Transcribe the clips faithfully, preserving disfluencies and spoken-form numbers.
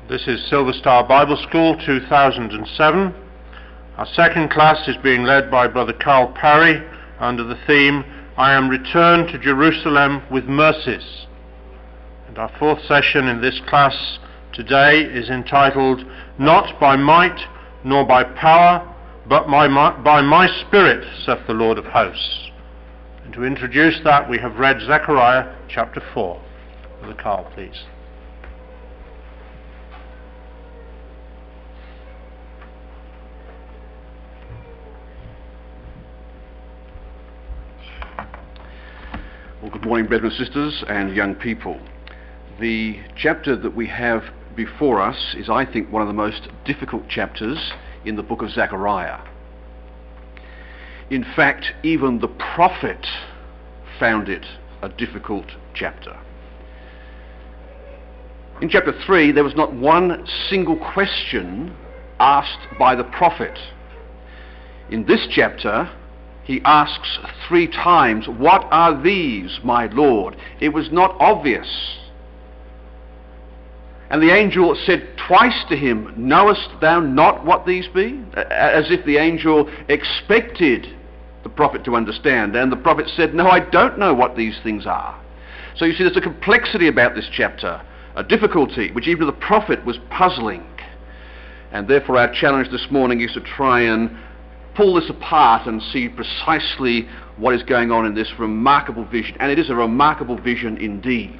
This is Silver Star Bible School two thousand seven. Our second class is being led by Brother Carl Parry under the theme, I am returned to Jerusalem with mercies. And our fourth session in this class today is entitled, Not by might nor by power, but by my, by my Spirit, saith the Lord of hosts. And to introduce that, we have read Zechariah chapter four. Brother Carl, please. Well, good morning, brethren and sisters and young people. The chapter that we have before us is, I think, one of the most difficult chapters in the book of Zechariah. In fact, even the prophet found it a difficult chapter. In chapter three, there was not one single question asked by the prophet. In this chapter, he asks three times, what are these, my Lord? It was not obvious. And the angel said twice to him, knowest thou not what these be? As if the angel expected the prophet to understand. And the prophet said, no, I don't know what these things are. So you see, there's a complexity about this chapter, a difficulty which even the prophet was puzzling. And therefore our challenge this morning is to try and pull this apart and see precisely what is going on in this remarkable vision. And it is a remarkable vision indeed.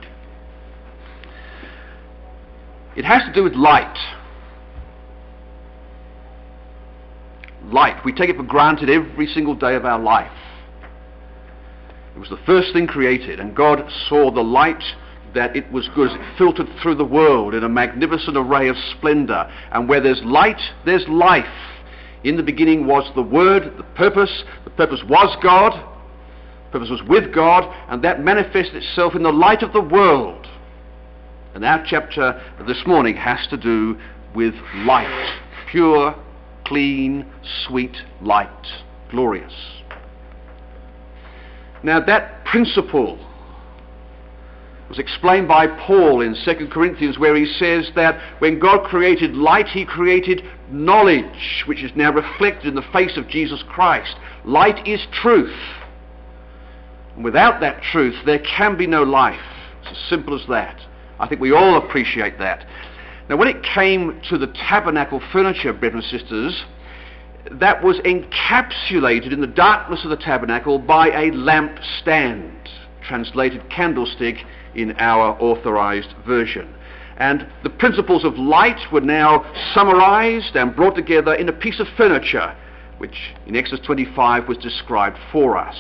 It has to do with light. Light. We take it for granted every single day of our life. It was the first thing created, and God saw the light that it was good as it filtered through the world in a magnificent array of splendor. And where there's light, there's life. In the beginning was the Word, the purpose. The purpose was God. The purpose was with God, and that manifested itself in the light of the world. And our chapter this morning has to do with light. Pure, clean, sweet light. Glorious. Now that principle was explained by Paul in Second Corinthians, where he says that when God created light, he created knowledge, which is now reflected in the face of Jesus Christ. Light is truth. And without that truth, there can be no life. It's as simple as that. I think we all appreciate that. Now, when it came to the tabernacle furniture, brethren and sisters, that was encapsulated in the darkness of the tabernacle by a lampstand, translated candlestick in our authorized version. And the principles of light were now summarized and brought together in a piece of furniture, which in Exodus twenty-five was described for us.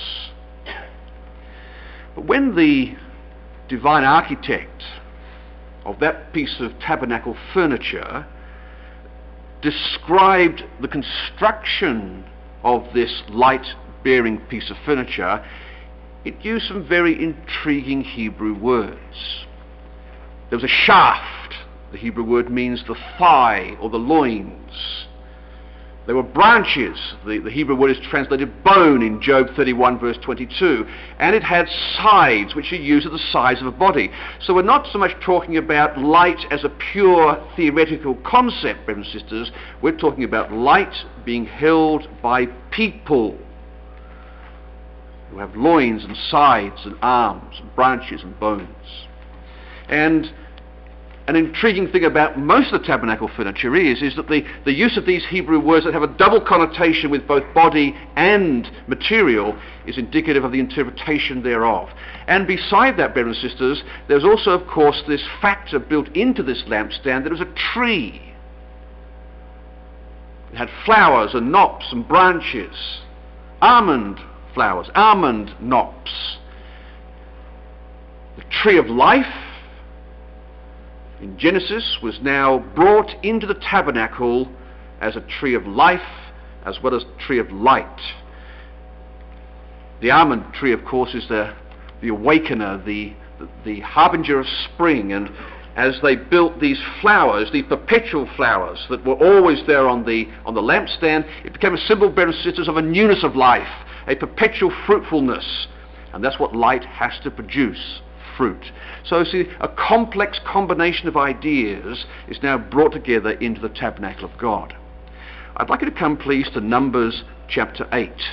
But when the divine architect of that piece of tabernacle furniture described the construction of this light-bearing piece of furniture, it used some very intriguing Hebrew words. There was a shaft. The Hebrew word means the thigh or the loins. There were branches. The, the Hebrew word is translated bone in Job thirty-one verse twenty-two. And it had sides, which are used as the size of a body. So we're not so much talking about light as a pure theoretical concept, brothers and sisters. We're talking about light being held by people who have loins and sides and arms and branches and bones. And an intriguing thing about most of the tabernacle furniture is, is that the, the use of these Hebrew words that have a double connotation with both body and material is indicative of the interpretation thereof. And beside that, brothers and sisters, there's also, of course, this factor built into this lampstand that it was a tree. It had flowers and knops and branches, almond flowers, almond knops. The tree of life in Genesis was now brought into the tabernacle as a tree of life as well as a tree of light. The almond tree, of course, is the, the awakener, the, the, the harbinger of spring. And as they built these flowers, these perpetual flowers that were always there on the, on the lampstand, it became a symbol, brothers and sisters, of a newness of life, a perpetual fruitfulness. And that's what light has to produce, fruit. So see, a complex combination of ideas is now brought together into the tabernacle of God. I'd like you to come, please, to Numbers chapter eight.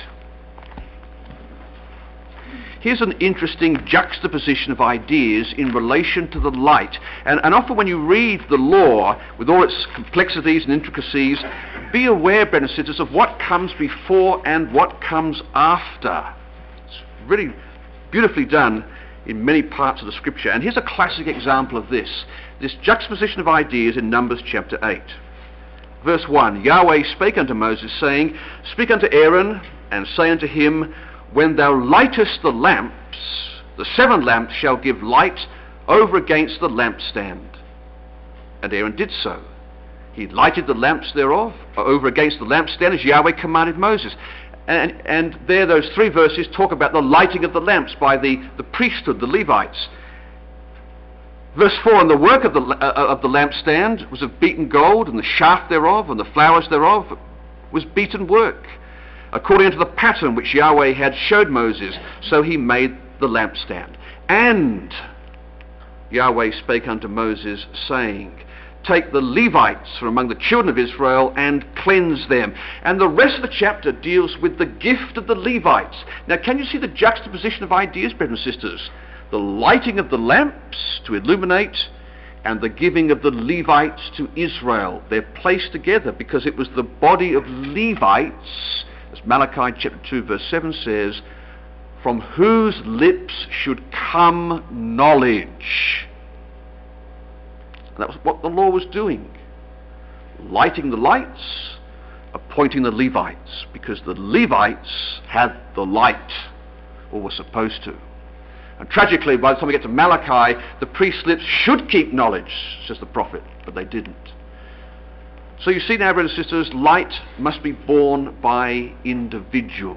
Here's an interesting juxtaposition of ideas in relation to the light. And, and often when you read the law, with all its complexities and intricacies, be aware, brothers and sisters, of what comes before and what comes after. It's really beautifully done in many parts of the Scripture. And here's a classic example of this. This juxtaposition of ideas in Numbers chapter eight. Verse one, Yahweh spake unto Moses, saying, Speak unto Aaron, and say unto him, When thou lightest the lamps, the seven lamps shall give light over against the lampstand. And Aaron did so. He lighted the lamps thereof over against the lampstand as Yahweh commanded Moses. And, and there those three verses talk about the lighting of the lamps by the, the priesthood, the Levites. Verse four, And the work of the, uh, of the lampstand was of beaten gold, and the shaft thereof, and the flowers thereof was beaten work, according unto the pattern which Yahweh had showed Moses, so he made the lampstand. And Yahweh spake unto Moses, saying, Take the Levites from among the children of Israel and cleanse them. And the rest of the chapter deals with the gift of the Levites. Now, can you see the juxtaposition of ideas, brothers and sisters? The lighting of the lamps to illuminate, and the giving of the Levites to Israel. They're placed together because it was the body of Levites, as Malachi chapter two verse seven says, from whose lips should come knowledge. And that was what the law was doing. Lighting the lights, appointing the Levites, because the Levites had the light, or were supposed to. And tragically, by the time we get to Malachi, the priest's lips should keep knowledge, says the prophet, but they didn't. So you see now, brothers and sisters, light must be borne by individuals.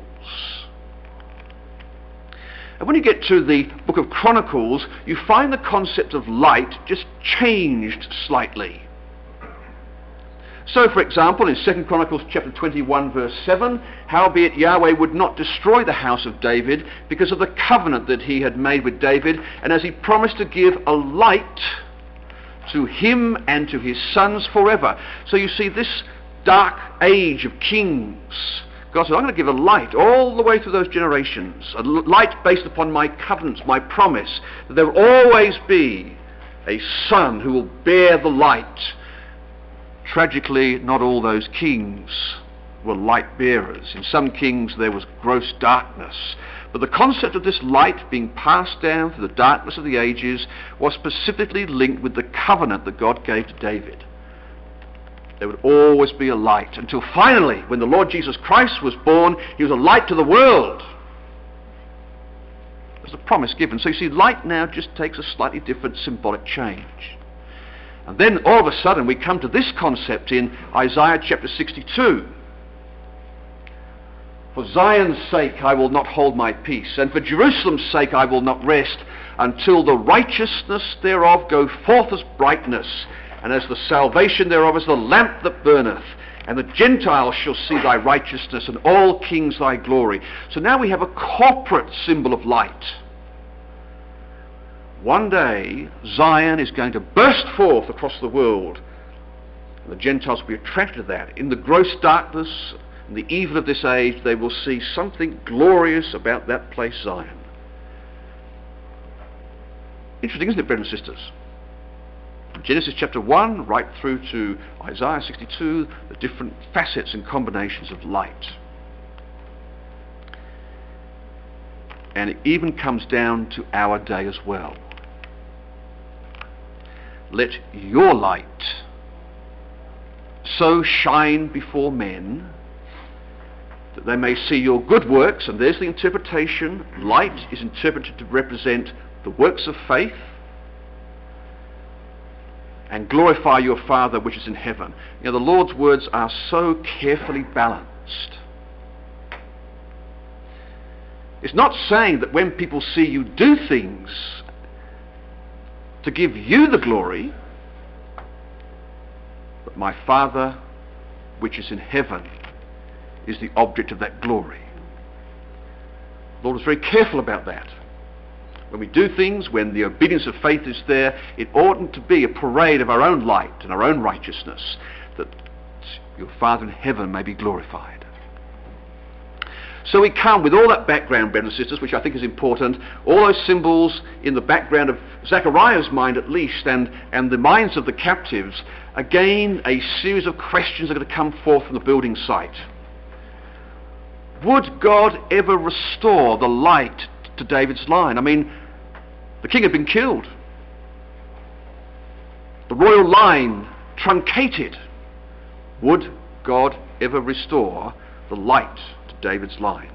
And when you get to the book of Chronicles, you find the concept of light just changed slightly. So, for example, in Second Chronicles chapter twenty-one verse seven, howbeit Yahweh would not destroy the house of David because of the covenant that he had made with David, and as he promised to give a light to him and to his sons forever. So you see, this dark age of kings, God said, I'm going to give a light all the way through those generations, a light based upon my covenants, my promise, that there will always be a son who will bear the light. Tragically, not all those kings were light bearers. In some kings there was gross darkness. But the concept of this light being passed down through the darkness of the ages was specifically linked with the covenant that God gave to David. There would always be a light, until finally, when the Lord Jesus Christ was born, he was a light to the world. There's a promise given. So you see, light now just takes a slightly different symbolic change. And then all of a sudden we come to this concept in Isaiah chapter sixty-two. For Zion's sake I will not hold my peace, and for Jerusalem's sake I will not rest, until the righteousness thereof go forth as brightness, and as the salvation thereof as the lamp that burneth. And the Gentiles shall see thy righteousness, and all kings thy glory. So now we have a corporate symbol of light. One day, Zion is going to burst forth across the world, and the Gentiles will be attracted to that. In the gross darkness and the evil of this age, they will see something glorious about that place, Zion. Interesting, isn't it, brothers and sisters? Genesis chapter one, right through to Isaiah sixty-two, the different facets and combinations of light. And it even comes down to our day as well. Let your light so shine before men that they may see your good works. And there's the interpretation. Light is interpreted to represent the works of faith, and glorify your Father which is in heaven. You know, the Lord's words are so carefully balanced. It's not saying that when people see you do things to give you the glory, but my Father which is in heaven is the object of that glory. The Lord is very careful about that. when we do things, when the obedience of faith is there, it oughtn't to be a parade of our own light and our own righteousness, that your Father in heaven may be glorified. So we come with all that background, brothers and sisters, which I think is important, all those symbols in the background of Zechariah's mind at least, and, and the minds of the captives. Again, a series of questions are going to come forth from the building site. Would God ever restore the light to David's line? I mean, the king had been killed. The royal line truncated. Would God ever restore the light to David's line?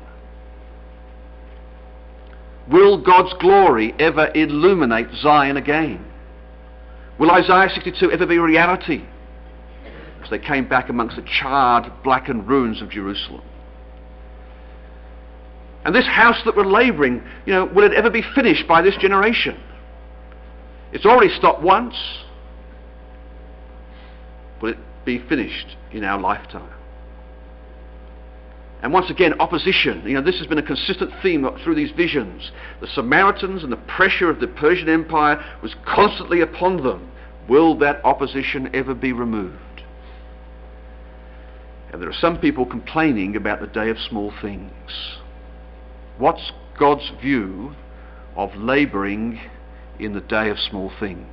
Will God's glory ever illuminate Zion again? Will Isaiah sixty-two ever be a reality as they came back amongst the charred, blackened ruins of Jerusalem? And this house that we're labouring, you know, will it ever be finished by this generation? It's already stopped once. Will it be finished in our lifetime? And once again, opposition. You know, this has been a consistent theme through these visions. The Samaritans and the pressure of the Persian Empire was constantly upon them. Will that opposition ever be removed? And there are some people complaining about the day of small things. What's God's view of labouring in the day of small things?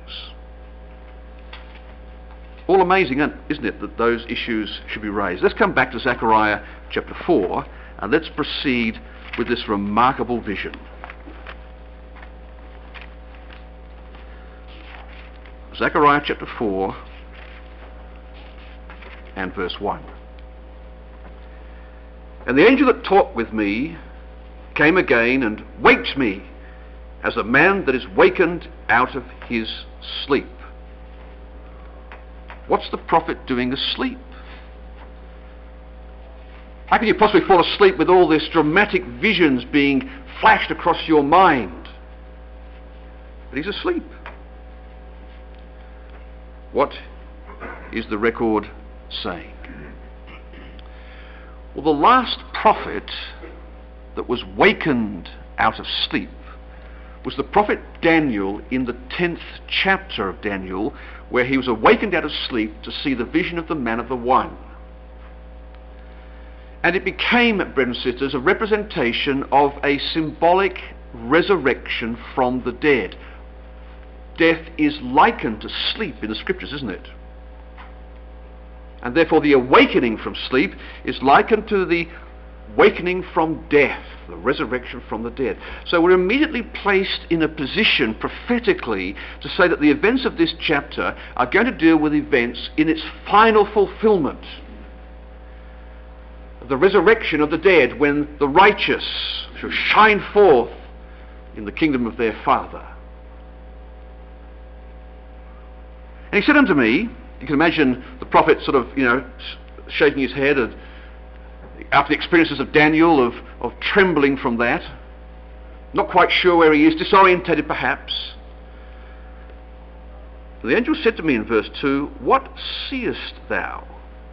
All amazing, isn't it, that those issues should be raised? Let's come back to Zechariah chapter four, and let's proceed with this remarkable vision. Zechariah chapter four and verse one. And the angel that talked with me came again and waked me as a man that is wakened out of his sleep. What's the prophet doing asleep? How can you possibly fall asleep with all these dramatic visions being flashed across your mind? But he's asleep. What is the record saying? Well, the last prophet that was wakened out of sleep was the prophet Daniel in the tenth chapter of Daniel, where he was awakened out of sleep to see the vision of the man of the one. And it became, brothers and sisters, a representation of a symbolic resurrection from the dead. Death is likened to sleep in the scriptures, isn't it? And therefore the awakening from sleep is likened to the awakening from death, the resurrection from the dead. So we're immediately placed in a position prophetically to say that the events of this chapter are going to deal with events in its final fulfillment. The resurrection of the dead, when the righteous shall shine forth in the kingdom of their Father. And he said unto me, you can imagine the prophet sort of, you know, shaking his head and after the experiences of Daniel, of, of trembling from that, not quite sure where he is, disorientated perhaps. The angel said to me in verse two, what seest thou?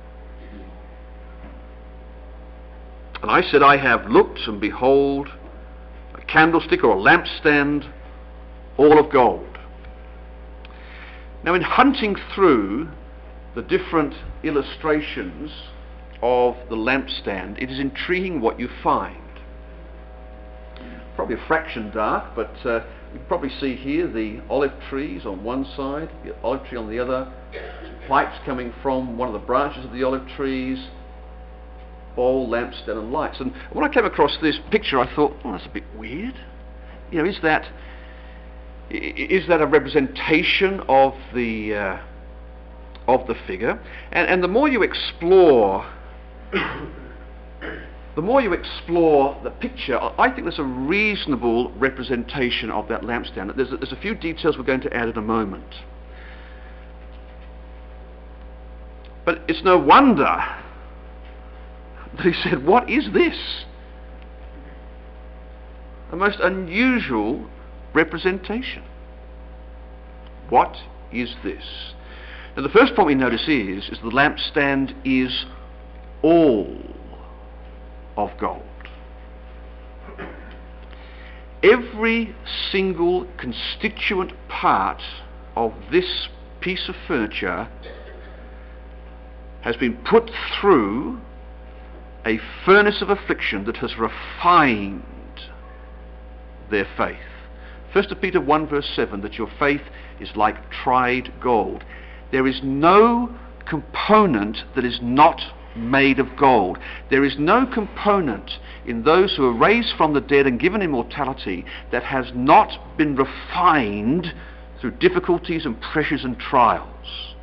And I said, I have looked, and behold, a candlestick or a lampstand, all of gold. Now in hunting through the different illustrations of the lampstand, it is intriguing what you find. Probably a fraction dark, but uh, you can probably see here the olive trees on one side, the olive tree on the other, some pipes coming from one of the branches of the olive trees, bowl, lampstand and lights. And when I came across this picture I thought, oh, that's a bit weird. You know, is that is that a representation of the uh, of the figure? And, and the more you explore the more you explore the picture, I think there's a reasonable representation of that lampstand. There's a, there's a few details we're going to add in a moment. But it's no wonder that he said, what is this? A most unusual representation. What is this? Now the first point we notice is, is the lampstand is all of gold. every single constituent part of this piece of furniture has been put through a furnace of affliction that has refined their faith. First Peter one verse seven, that your faith is like tried gold. There is no component that is not made of gold. There is no component in those who are raised from the dead and given immortality that has not been refined through difficulties and pressures and trials.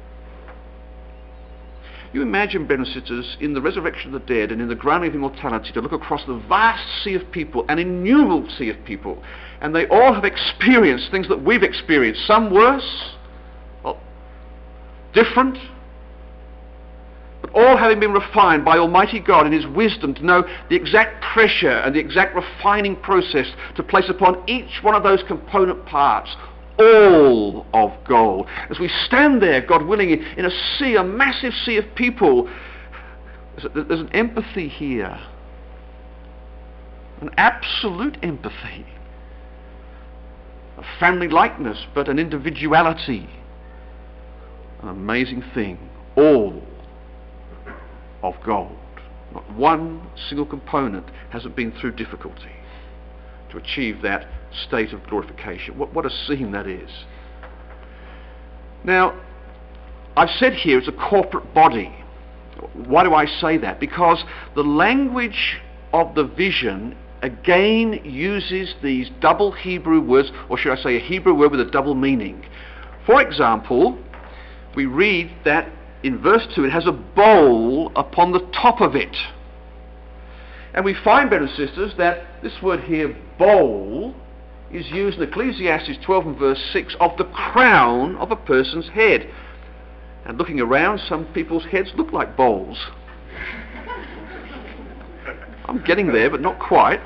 You imagine, brothers and sisters, in the resurrection of the dead and in the grounding of immortality, to look across the vast sea of people, an innumerable sea of people, and they all have experienced things that we've experienced, some worse, well, different, but all having been refined by Almighty God in His wisdom to know the exact pressure and the exact refining process to place upon each one of those component parts, all of gold. As we stand there, God willing, in a sea, a massive sea of people, there's an empathy here, an absolute empathy, a family likeness, but an individuality, an amazing thing, all of gold. Not one single component hasn't been through difficulty to achieve that state of glorification. What, what a scene that is. Now, I've said here it's a corporate body. Why do I say that? Because the language of the vision again uses these double Hebrew words, or should I say a Hebrew word with a double meaning. For example, we read that in verse two it has a bowl upon the top of it. And we find, brothers and sisters, that this word here, bowl, is used in Ecclesiastes twelve and verse six of the crown of a person's head. And looking around, some people's heads look like bowls. I'm getting there, but not quite.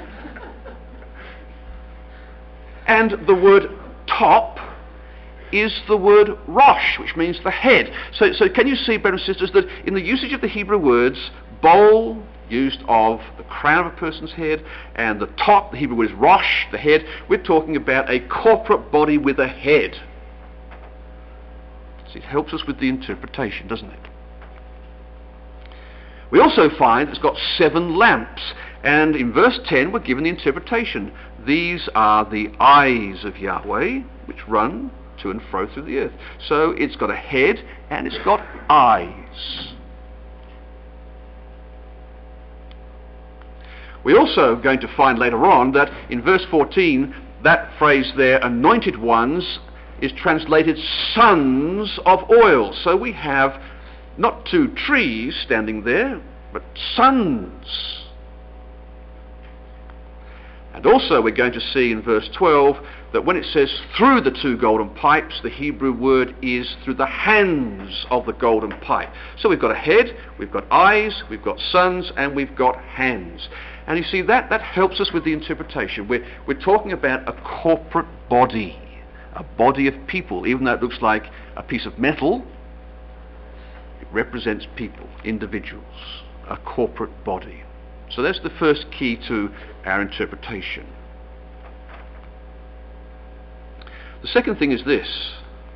And the word top is the word rosh, which means the head. So, so can you see, brothers and sisters, that in the usage of the Hebrew words, bowl, used of the crown of a person's head, and the top, the Hebrew word is rosh, the head, we're talking about a corporate body with a head. So it helps us with the interpretation, doesn't it? We also find it's got seven lamps, and in verse ten we're given the interpretation. These are the eyes of Yahweh, which run to and fro through the earth. So it's got a head and it's got eyes. We're also going to find later on that in verse fourteen, that phrase there, anointed ones, is translated sons of oil. So we have not two trees standing there, but sons. And also we're going to see in verse twelve that when it says through the two golden pipes, the Hebrew word is through the hands of the golden pipe. So we've got a head, we've got eyes, we've got sons, and we've got hands. And you see, that, that helps us with the interpretation. We're, we're talking about a corporate body, a body of people. Even though it looks like a piece of metal, it represents people, individuals, a corporate body. So that's the first key to our interpretation. The second thing is this.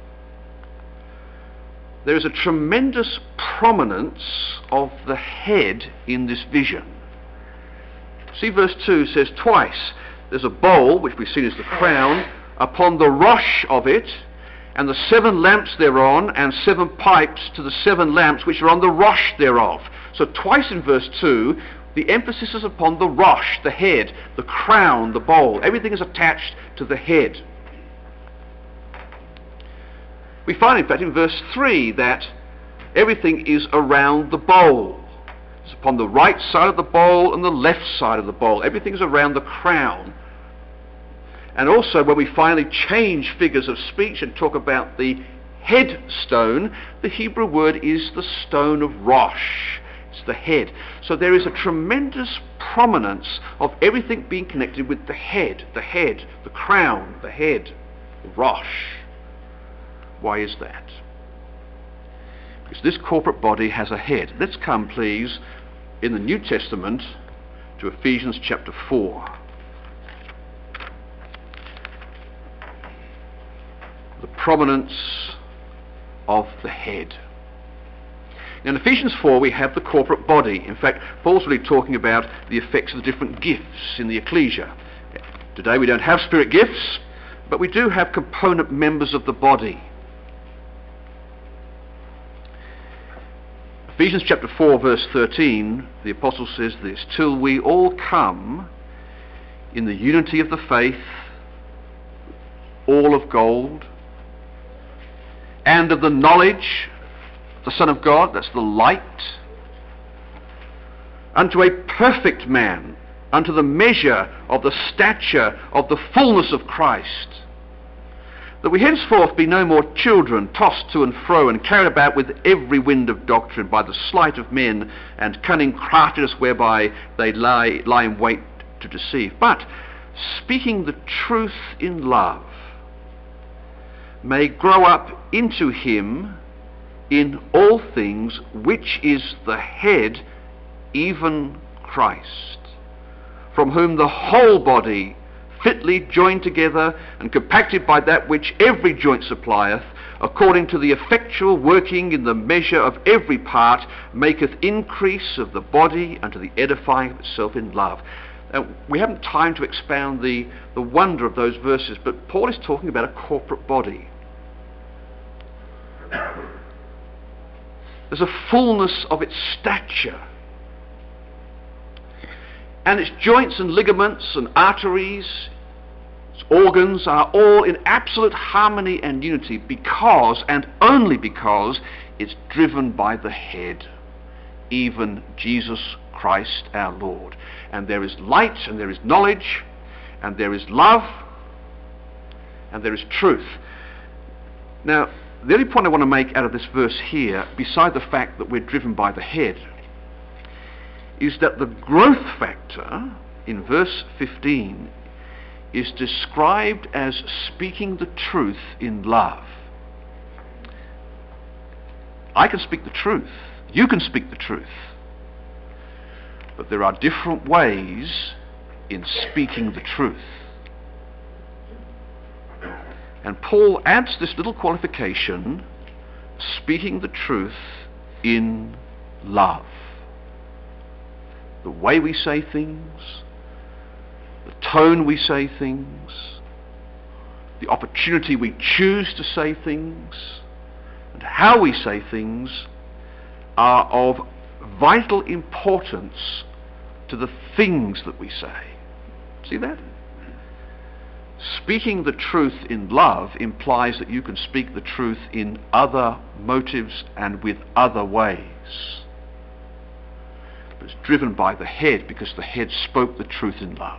There is a tremendous prominence of the head in this vision. See, verse two says twice, there's a bowl, which we've seen as the crown, upon the rosh of it, and the seven lamps thereon, and seven pipes to the seven lamps which are on the rosh thereof. So twice in verse two, the emphasis is upon the rosh, the head, the crown, the bowl. Everything is attached to the head. We find, in fact, in verse three that everything is around the bowl. It's upon the right side of the bowl and the left side of the bowl. Everything is around the crown. And also, when we finally change figures of speech and talk about the headstone, the Hebrew word is the stone of rosh. It's the head. So there is a tremendous prominence of everything being connected with the head, the head, the crown, the head, the rosh. Why is that? Because this corporate body has a head. Let's come, please, in the New Testament to Ephesians chapter four. prominence of the head. Now in Ephesians four we have the corporate body. In fact, Paul's really talking about the effects of the different gifts in the ecclesia. Today we don't have spirit gifts, but we do have component members of the body. Ephesians chapter four verse thirteen, the apostle says this, "Till we all come in the unity of the faith, all of gold, and of the knowledge of the Son of God," that's the light, "unto a perfect man, unto the measure of the stature of the fullness of Christ, that we henceforth be no more children, tossed to and fro, and carried about with every wind of doctrine, by the sleight of men, and cunning craftiness whereby they lie, lie in wait to deceive, but speaking the truth in love, may grow up into him in all things, which is the head, even Christ, from whom the whole body, fitly joined together and compacted by that which every joint supplieth, according to the effectual working in the measure of every part, maketh increase of the body unto the edifying of itself in love." Now, we haven't time to expound the, the wonder of those verses, but Paul is talking about a corporate body. There's a fullness of its stature, and its joints and ligaments and arteries, its organs are all in absolute harmony and unity, because, and only because, it's driven by the head, even Jesus Christ our Lord. And there is light, and there is knowledge, and there is love, and there is truth. Now, the only point I want to make out of this verse here, beside the fact that we're driven by the head, is that the growth factor in verse fifteen is described as speaking the truth in love. I can speak the truth. You can speak the truth. But there are different ways in speaking the truth. And Paul adds this little qualification, speaking the truth in love. The way we say things, the tone we say things, the opportunity we choose to say things, and how we say things are of vital importance to the things that we say. See that? Speaking the truth in love implies that you can speak the truth in other motives and with other ways. But it's driven by the head, because the head spoke the truth in love.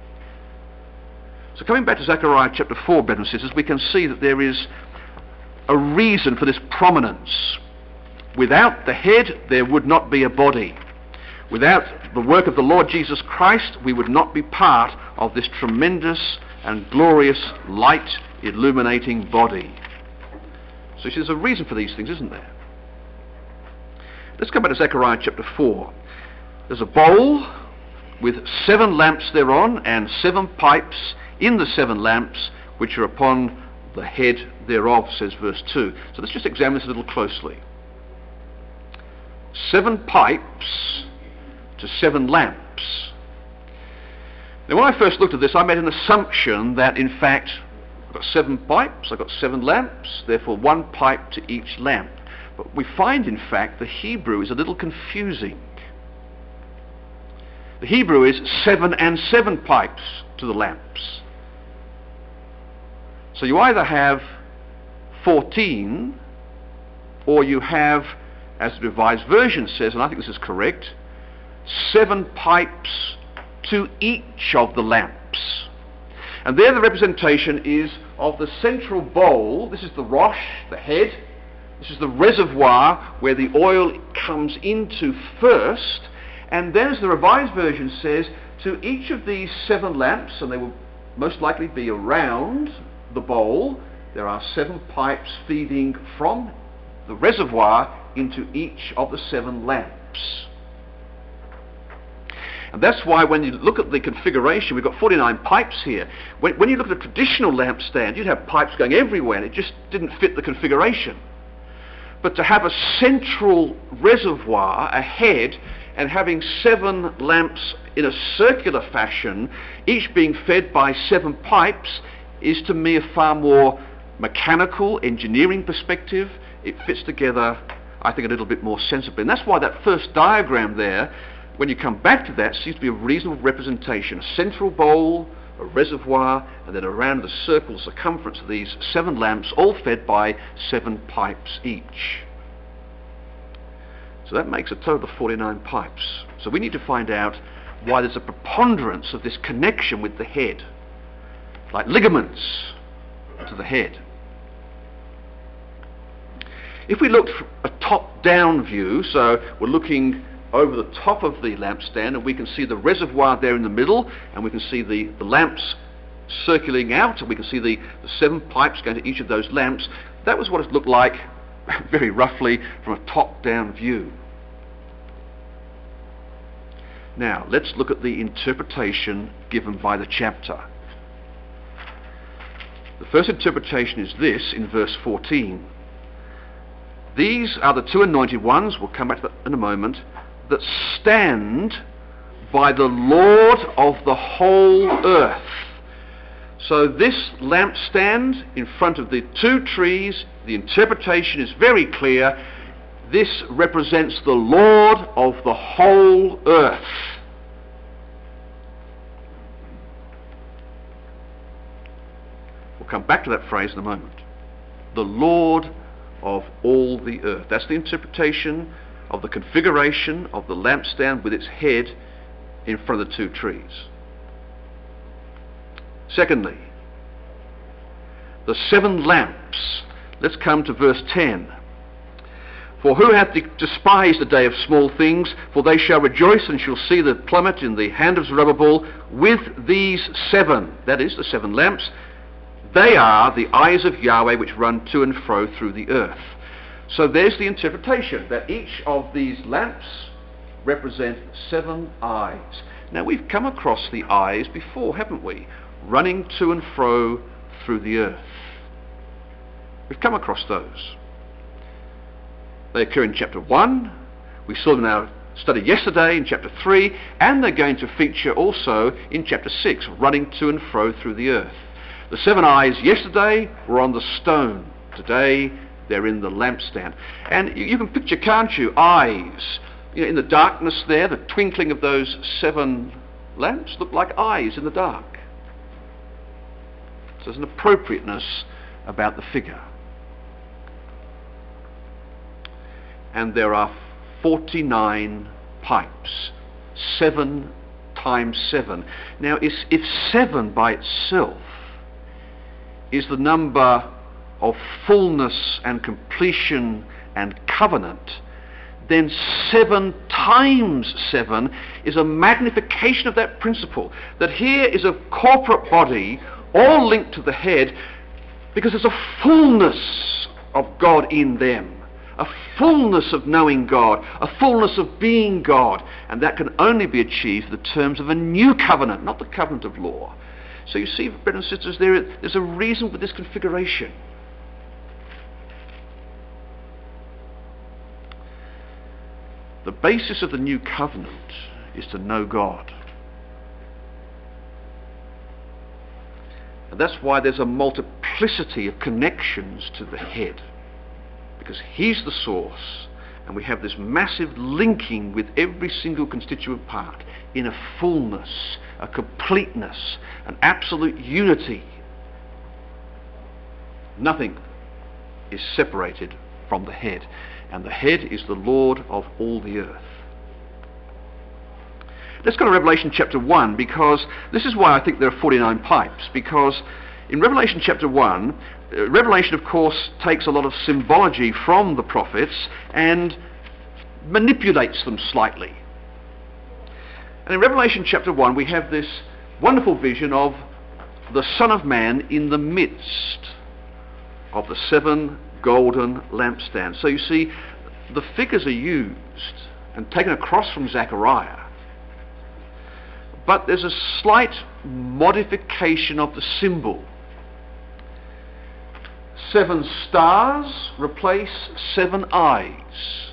So coming back to Zechariah chapter four, brothers and sisters, we can see that there is a reason for this prominence. Without the head, there would not be a body. Without the work of the Lord Jesus Christ, we would not be part of this tremendous and glorious light illuminating body. So there's a reason for these things, isn't there? Let's come back to Zechariah chapter four. There's a bowl with seven lamps thereon, and seven pipes in the seven lamps, which are upon the head thereof, says verse two. So let's just examine this a little closely. Seven pipes to seven lamps. Now when I first looked at this, I made an assumption that in fact I've got seven pipes, I've got seven lamps, therefore one pipe to each lamp. But we find in fact the Hebrew is a little confusing. The Hebrew is seven and seven pipes to the lamps. So you either have fourteen, or you have, as the Revised Version says, and I think this is correct, seven pipes to each of the lamps. And there the representation is of the central bowl. This is the rosh, the head. This is the reservoir where the oil comes into first. And then, as the Revised Version says, to each of these seven lamps, and they will most likely be around the bowl, there are seven pipes feeding from the reservoir into each of the seven lamps. And that's why when you look at the configuration, we've got forty-nine pipes here. When, when you look at a traditional lampstand, you'd have pipes going everywhere, and it just didn't fit the configuration. But to have a central reservoir, a head, and having seven lamps in a circular fashion, each being fed by seven pipes, is to me a far more mechanical, engineering perspective. It fits together, I think, a little bit more sensibly. And that's why that first diagram there, when you come back to that, seems to be a reasonable representation. A central bowl, a reservoir, and then around the circle circumference of these seven lamps, all fed by seven pipes each. So that makes a total of forty-nine pipes. So we need to find out why there's a preponderance of this connection with the head, like ligaments to the head. If we looked a top-down view, so we're looking over the top of the lampstand, and we can see the reservoir there in the middle, and we can see the, the lamps circulating out, and we can see the, the seven pipes going to each of those lamps. That was what it looked like, very roughly, from a top-down view. Now, let's look at the interpretation given by the chapter. The first interpretation is this, in verse fourteen. These are the two anointed ones, we'll come back to that in a moment, that stand by the Lord of the whole earth. So this lampstand in front of the two trees, the interpretation is very clear. This represents the Lord of the whole earth. We'll come back to that phrase in a moment. The Lord of all the earth. That's the interpretation of the configuration of the lampstand with its head in front of the two trees. Secondly, the seven lamps. Let's come to verse ten. For who hath de- despised the day of small things? For they shall rejoice and shall see the plummet in the hand of Zerubbabel with these seven, that is, the seven lamps. They are the eyes of Yahweh which run to and fro through the earth. So there's the interpretation, that each of these lamps represent seven eyes. Now we've come across the eyes before, haven't we? Running to and fro through the earth. We've come across those. They occur in chapter one. We saw them in our study yesterday in chapter three, and they're going to feature also in chapter six, running to and fro through the earth. The seven eyes yesterday were on the stone. Today they're in the lampstand. And you, you can picture, can't you, eyes. You know, in the darkness there, the twinkling of those seven lamps look like eyes in the dark. So there's an appropriateness about the figure. And there are forty-nine pipes. Seven times seven. Now, if, if seven by itself is the number of fullness and completion and covenant, then seven times seven is a magnification of that principle. That here is a corporate body, all linked to the head, because there's a fullness of God in them. A fullness of knowing God, a fullness of being God, and that can only be achieved in the terms of a new covenant, not the covenant of law. So you see, brothers and sisters, there, there's a reason for this configuration. The basis of the new covenant is to know God. And that's why there's a multiplicity of connections to the head. Because he's the source, and we have this massive linking with every single constituent part in a fullness, a completeness, an absolute unity. Nothing is separated from the head, and the head is the Lord of all the earth. Let's go to Revelation chapter one, because this is why I think there are forty-nine pipes, because in Revelation chapter one, uh, Revelation of course takes a lot of symbology from the prophets and manipulates them slightly. And in Revelation chapter one we have this wonderful vision of the Son of Man in the midst of the seven golden lampstands. So you see, the figures are used and taken across from Zechariah but there's a slight modification of the symbol. Seven stars replace seven eyes.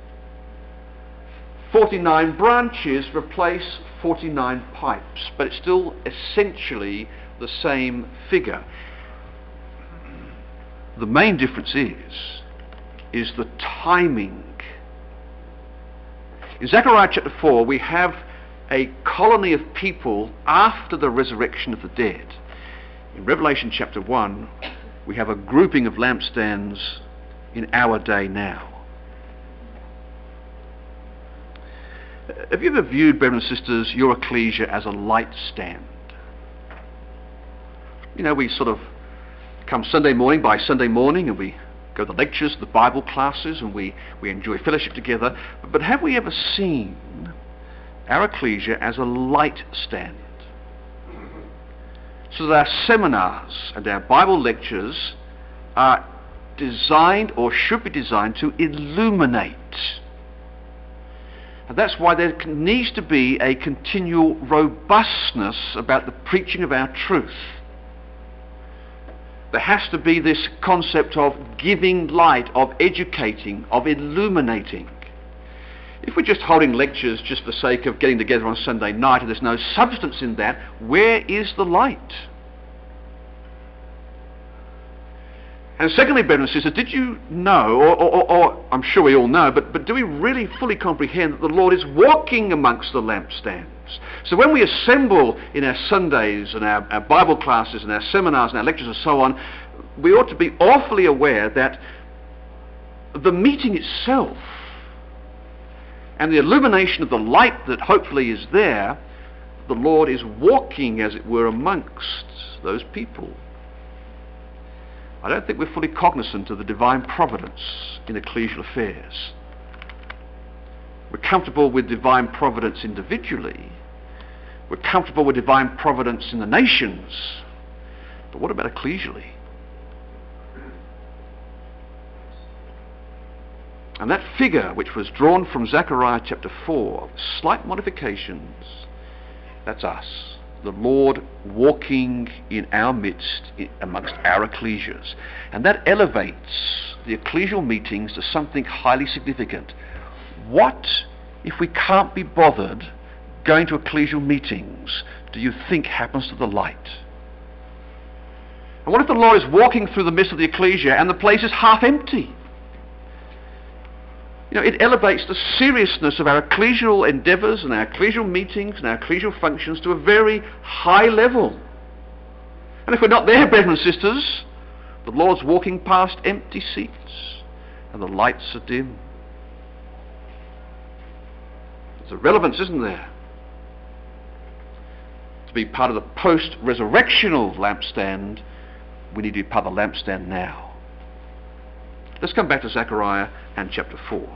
Forty-nine branches replace forty-nine pipes, but it's still essentially the same figure. The main difference is, is the timing. In Zechariah chapter four, we have a colony of people after the resurrection of the dead. In Revelation chapter one, we have a grouping of lampstands in our day now. Have you ever viewed, brothers and sisters, your ecclesia as a light stand? You know, we sort of come Sunday morning by Sunday morning and we go to the lectures, the Bible classes, and we, we enjoy fellowship together. But have we ever seen our ecclesia as a light stand? So that our seminars and our Bible lectures are designed, or should be designed, to illuminate. And that's why there needs to be a continual robustness about the preaching of our truth. There has to be this concept of giving light, of educating, of illuminating. If we're just holding lectures just for the sake of getting together on Sunday night and there's no substance in that, where is the light? And secondly, brothers and sisters, did you know, or, or, or I'm sure we all know, but, but do we really fully comprehend that the Lord is walking amongst the lampstands? So when we assemble in our Sundays and our, our Bible classes and our seminars and our lectures and so on, we ought to be awfully aware that the meeting itself and the illumination of the light that hopefully is there, the Lord is walking, as it were, amongst those people. I don't think we're fully cognizant of the divine providence in ecclesial affairs. We're comfortable with divine providence individually. We're comfortable with divine providence in the nations. But what about ecclesially? And that figure which was drawn from Zechariah chapter four, slight modifications, that's us. The Lord walking in our midst, amongst our ecclesias. And that elevates the ecclesial meetings to something highly significant. What if we can't be bothered going to ecclesial meetings, do you think happens to the light? And what if the Lord is walking through the midst of the ecclesia and the place is half empty? You know, it elevates the seriousness of our ecclesial endeavours and our ecclesial meetings and our ecclesial functions to a very high level. And if we're not there, brothers and sisters, the Lord's walking past empty seats and the lights are dim. There's a relevance, isn't there? To be part of the post-resurrectional lampstand, we need to be part of the lampstand now. Let's come back to Zechariah and chapter four.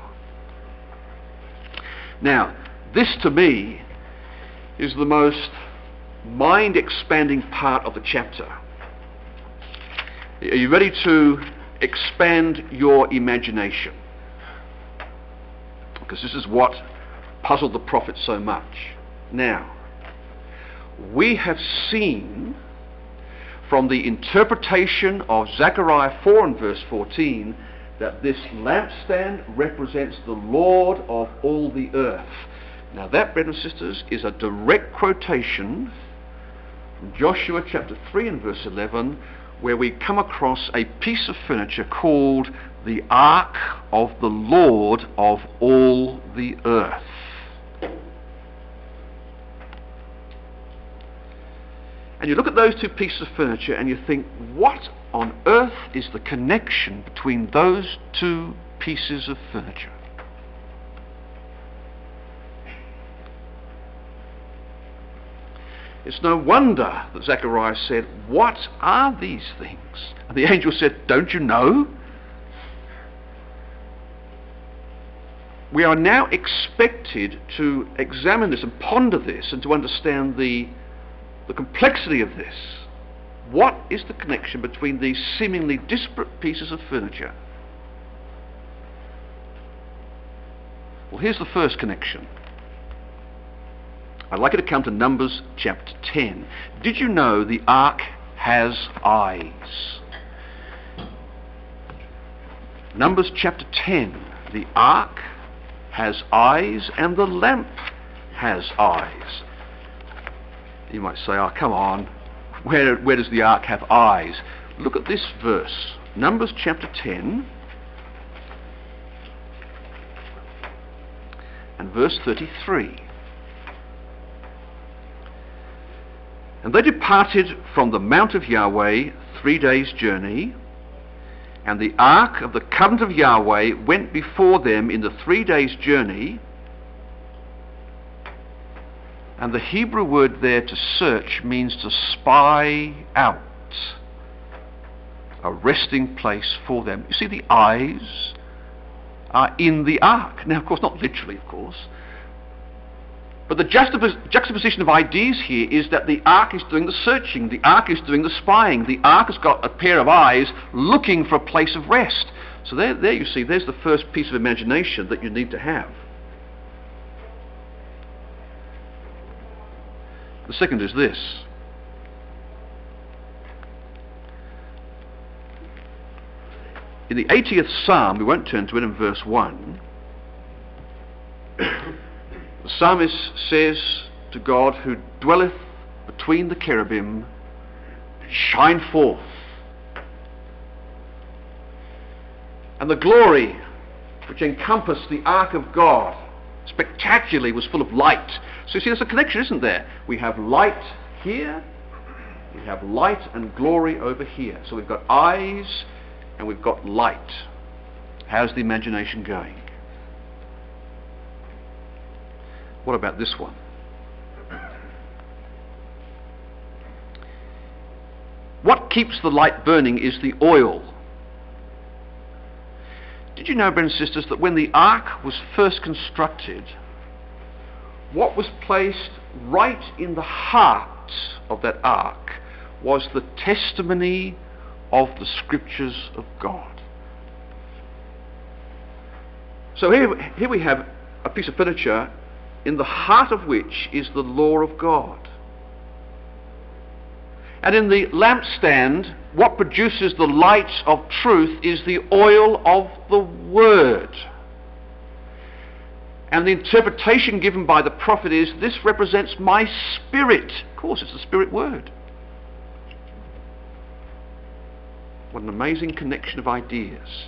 Now, this to me is the most mind-expanding part of the chapter. Are you ready to expand your imagination? Because this is what puzzled the prophet so much. Now, we have seen from the interpretation of Zechariah four and verse fourteen that this lampstand represents the Lord of all the earth. Now that, brothers and sisters, is a direct quotation from Joshua chapter three and verse eleven, where we come across a piece of furniture called the Ark of the Lord of all the earth. And you look at those two pieces of furniture and you think, what on earth is the connection between those two pieces of furniture? It's no wonder that Zechariah said, what are these things? And the angel said, don't you know? We are now expected to examine this and ponder this and to understand the The complexity of this. What is the connection between these seemingly disparate pieces of furniture? Well, here's the first connection. I'd like you to come to Numbers chapter ten. Did you know the ark has eyes? Numbers chapter ten. The ark has eyes and the lamp has eyes. You might say, oh, come on. Where, where does the ark have eyes? Look at this verse. Numbers chapter ten and verse thirty-three. And they departed from the mount of Yahweh three days' journey, and the ark of the covenant of Yahweh went before them in the three days' journey. And the Hebrew word there, to search, means to spy out, a resting place for them. You see, the eyes are in the ark. Now, of course, not literally, of course. But the juxtapos- juxtaposition of ideas here is that the ark is doing the searching, the ark is doing the spying, the ark has got a pair of eyes looking for a place of rest. So there, there you see, there's the first piece of imagination that you need to have. The second is this. In the eightieth Psalm, we won't turn to it, in verse one, the psalmist says to God, who dwelleth between the cherubim, shine forth. And the glory which encompassed the ark of God spectacularly was full of light. So you see, there's a connection, isn't there? We have light here, we have light and glory over here. So we've got eyes and we've got light. How's the imagination going? What about this one? What keeps the light burning is the oil. Did you know, brothers and sisters, that when the ark was first constructed, what was placed right in the heart of that ark was the testimony of the scriptures of God? So here, here we have a piece of furniture in the heart of which is the law of God. And in the lampstand, what produces the light of truth is the oil of the Word. And the interpretation given by the prophet is, this represents my spirit. Of course, it's the Spirit Word. What an amazing connection of ideas.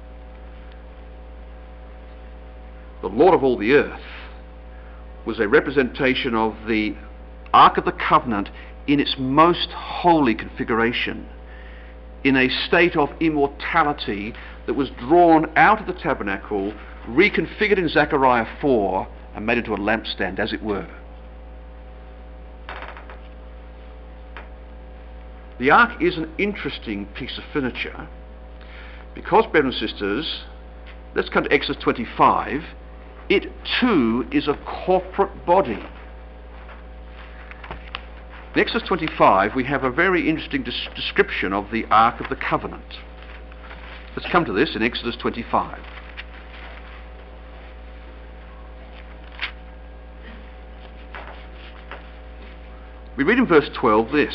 The Lord of all the earth was a representation of the Ark of the Covenant in its most holy configuration, in a state of immortality that was drawn out of the tabernacle, reconfigured in Zechariah four, and made into a lampstand, as it were. The ark is an interesting piece of furniture because, brothers and sisters, let's come to Exodus twenty-five. It too is a corporate body. In Exodus twenty-five, we have a very interesting des- description of the Ark of the Covenant. Let's come to this in Exodus twenty-five. We read in verse twelve this: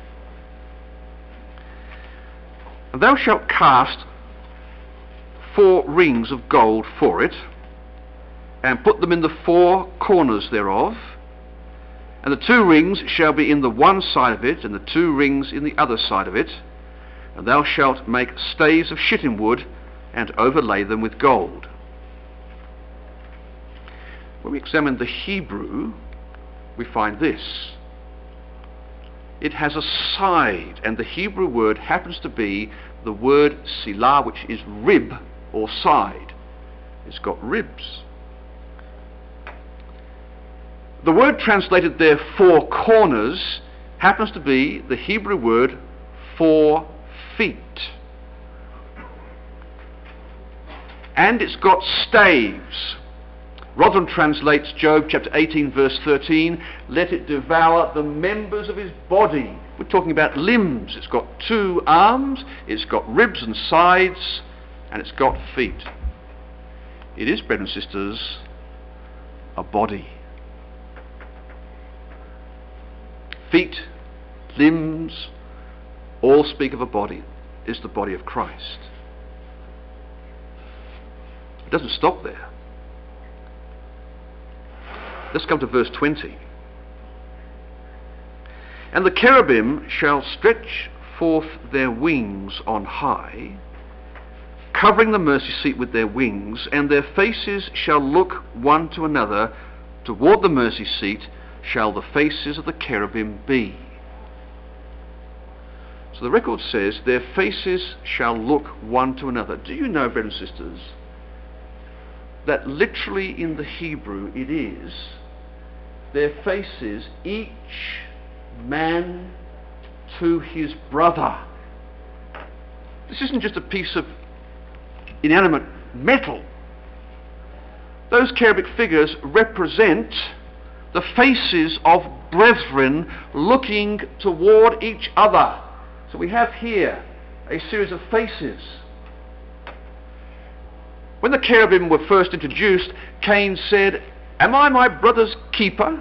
And thou shalt cast four rings of gold for it, and put them in the four corners thereof. And the two rings shall be in the one side of it, and the two rings in the other side of it. And thou shalt make staves of shittim wood, and overlay them with gold. When we examine the Hebrew, we find this. It has a side, and the Hebrew word happens to be the word silah, which is rib or side. It's got ribs. The word translated there, four corners, happens to be the Hebrew word four feet. And it's got staves. Rotherham translates Job chapter eighteen verse thirteen, let it devour the members of his body. We're talking about limbs. It's got two arms, it's got ribs and sides, and it's got feet. It is, brothers and sisters, a body. feet, limbs, all speak of a body, is the body of Christ. It doesn't stop there. Let's come to verse twenty. And the cherubim shall stretch forth their wings on high, covering the mercy seat with their wings, and their faces shall look one to another. Toward the mercy seat shall the faces of the cherubim be. So the record says their faces shall look one to another. Do you know, brothers and sisters, that literally in the Hebrew it is their faces, each man to his brother. This isn't just a piece of inanimate metal. Those cherubic figures represent the faces of brethren looking toward each other. So we have here a series of faces. When the cherubim were first introduced, Cain said, "Am I my brother's keeper?"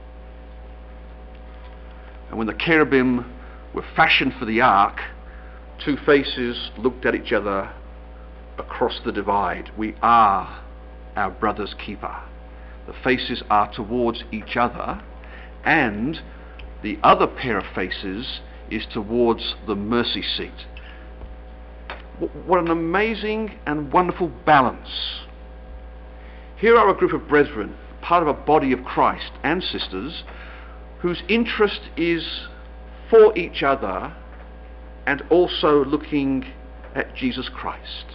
And when the cherubim were fashioned for the ark, two faces looked at each other across the divide. We are our brother's keeper. The faces are towards each other, and the other pair of faces is towards the mercy seat. What an amazing and wonderful balance. Here are a group of brethren, part of a body of Christ and sisters, whose interest is for each other and also looking at Jesus Christ.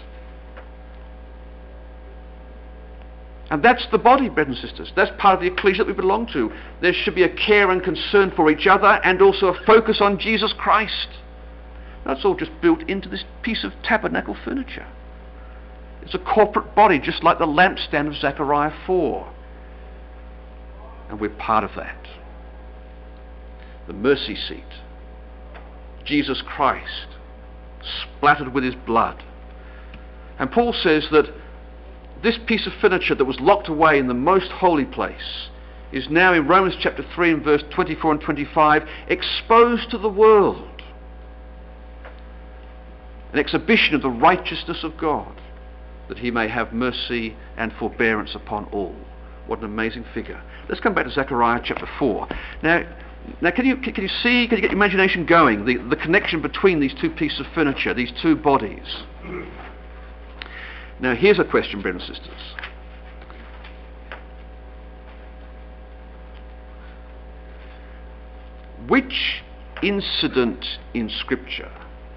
And that's the body, brothers and sisters. That's part of the ecclesia that we belong to. There should be a care and concern for each other and also a focus on Jesus Christ. That's all just built into this piece of tabernacle furniture. It's a corporate body, just like the lampstand of Zechariah four. And we're part of that. The mercy seat. Jesus Christ, splattered with his blood. And Paul says that this piece of furniture that was locked away in the most holy place is now in Romans chapter three and verse twenty-four and twenty-five exposed to the world. An exhibition of the righteousness of God, that he may have mercy and forbearance upon all. What an amazing figure. Let's come back to Zechariah chapter four. Now, now can you can you see, can you get your imagination going, the, the connection between these two pieces of furniture, these two bodies? Now here's a question, brothers and sisters. Which incident in Scripture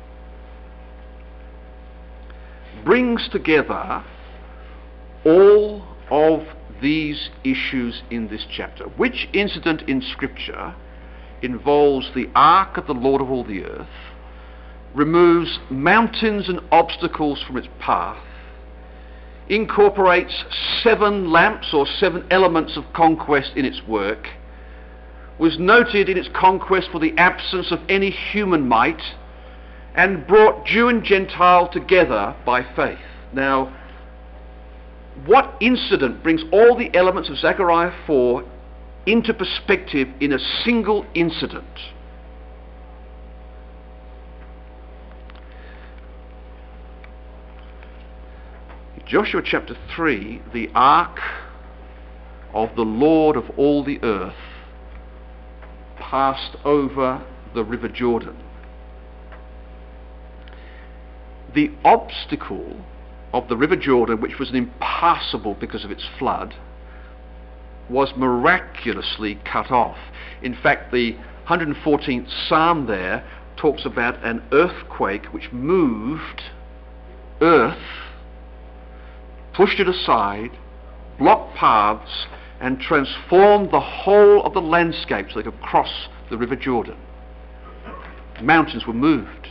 brings together all of these issues in this chapter? Which incident in Scripture involves the ark of the Lord of all the earth, removes mountains and obstacles from its path, incorporates seven lamps or seven elements of conquest in its work, was noted in its conquest for the absence of any human might, and brought Jew and Gentile together by faith? Now, what incident brings all the elements of Zechariah four into perspective in a single incident? Joshua chapter three, the ark of the Lord of all the earth passed over the river Jordan. The obstacle of the river Jordan, which was impassable because of its flood, was miraculously cut off. In fact, the one hundred fourteenth Psalm there talks about an earthquake which moved earth, pushed it aside, blocked paths, and transformed the whole of the landscape so they could cross the river Jordan. Mountains were moved.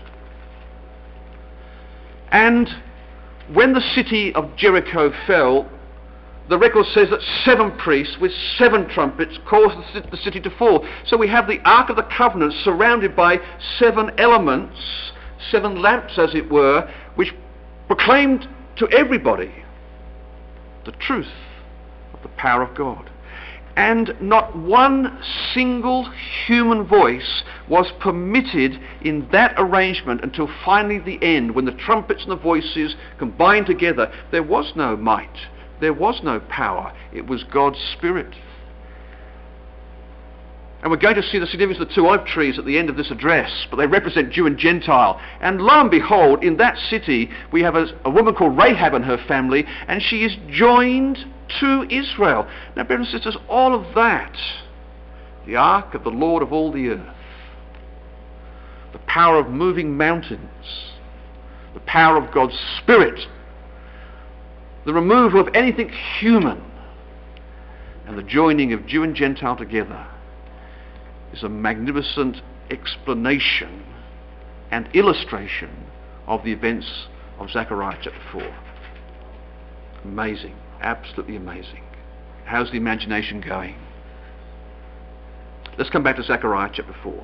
And when the city of Jericho fell, the record says that seven priests with seven trumpets caused the city to fall. So we have the Ark of the Covenant surrounded by seven elements, seven lamps as it were, which proclaimed to everybody the truth of the power of God. And not one single human voice was permitted in that arrangement until finally the end, when the trumpets and the voices combined together. There was no might, there was no power, it was God's Spirit. And we're going to see the significance of the two olive trees at the end of this address, but they represent Jew and Gentile. And lo and behold, in that city we have a, a woman called Rahab and her family, and she is joined to Israel. Now, brothers and sisters, all of that, the ark of the Lord of all the earth, the power of moving mountains, the power of God's Spirit, the removal of anything human, and the joining of Jew and Gentile together, is a magnificent explanation and illustration of the events of Zechariah chapter four. Amazing, absolutely amazing. How's the imagination going? Let's come back to Zechariah chapter four.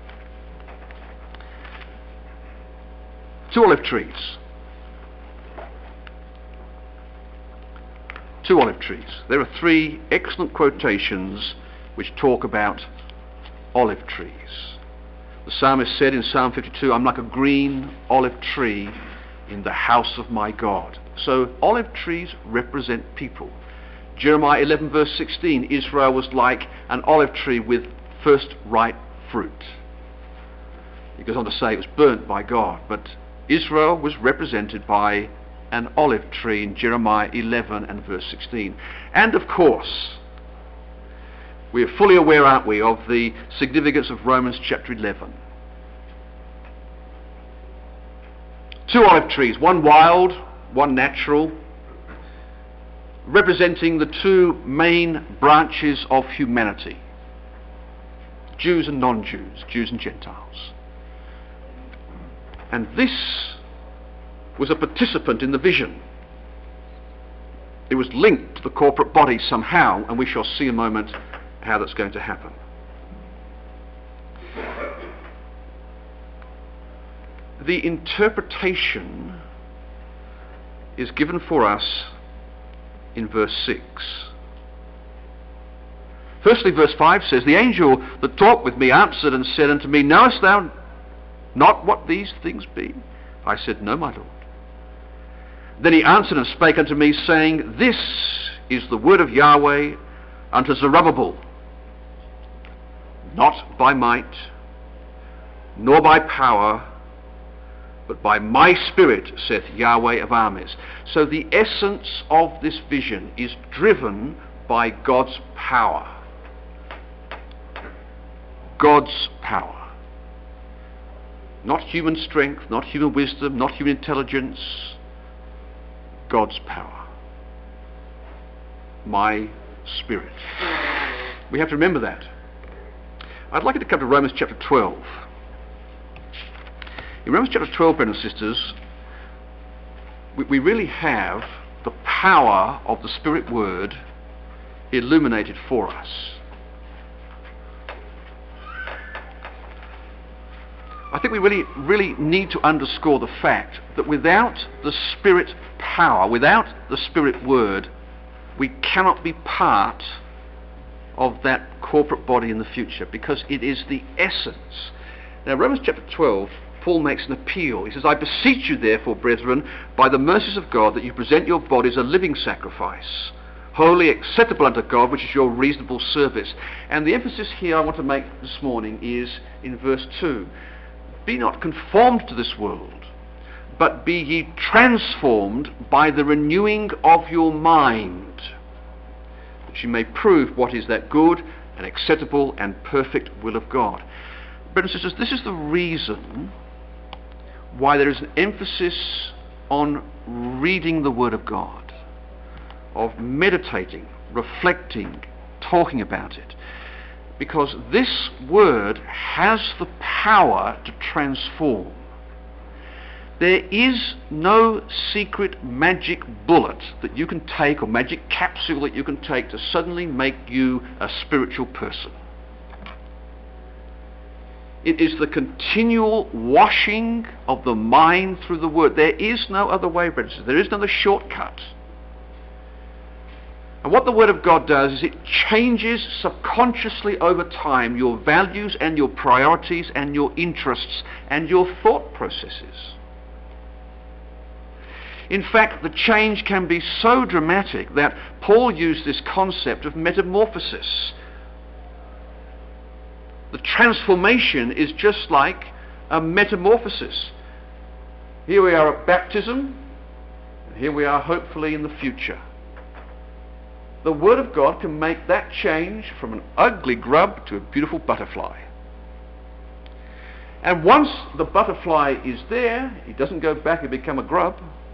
Two olive trees. Two olive trees. There are three excellent quotations which talk about olive trees. The psalmist said in Psalm fifty-two, I'm like a green olive tree in the house of my God. So olive trees represent people. Jeremiah eleven verse sixteen, Israel was like an olive tree with first ripe fruit. He goes on to say it was burnt by God, but Israel was represented by an olive tree in Jeremiah eleven and verse sixteen. And of course, we are fully aware, aren't we, of the significance of Romans chapter eleven. Two olive trees, one wild, one natural, representing the two main branches of humanity, Jews and non-Jews, Jews and Gentiles. And this was a participant in the vision. It was linked to the corporate body somehow, and we shall see in a moment how that's going to happen. The interpretation is given for us in verse six. Firstly, verse five says, the angel that talked with me answered and said unto me, knowest thou not what these things be? I said, no, my Lord. Then he answered and spake unto me, saying, this is the word of Yahweh unto Zerubbabel, not by might, nor by power, but by my Spirit, saith Yahweh of armies. So the essence of this vision is driven by God's power. God's power. Not human strength, not human wisdom, not human intelligence. God's power. My Spirit. We have to remember that. I'd like you to come to Romans chapter twelve. In Romans chapter twelve, brothers and sisters, we, we really have the power of the Spirit Word illuminated for us. I think we really, really need to underscore the fact that without the Spirit power, without the Spirit Word, we cannot be part of that corporate body in the future, because it is the essence. Now, Romans chapter twelve, Paul makes an appeal. He says, I beseech you therefore, brethren, by the mercies of God, that you present your bodies a living sacrifice, wholly acceptable unto God, which is your reasonable service. And the emphasis here I want to make this morning is in verse two. Be not conformed to this world, but be ye transformed by the renewing of your mind, that you may prove what is that good and acceptable and perfect will of God. Brothers and sisters, this is the reason why there is an emphasis on reading the Word of God, of meditating, reflecting, talking about it. Because this Word has the power to transform. There is no secret magic bullet that you can take, or magic capsule that you can take to suddenly make you a spiritual person. It is the continual washing of the mind through the Word. There is no other way, brothers. There is no other shortcut. And what the Word of God does is it changes subconsciously over time your values and your priorities and your interests and your thought processes. In fact, the change can be so dramatic that Paul used this concept of metamorphosis. The transformation is just like a metamorphosis. Here we are at baptism, and here we are hopefully in the future. The Word of God can make that change from an ugly grub to a beautiful butterfly. And once the butterfly is there, it doesn't go back and become a grub.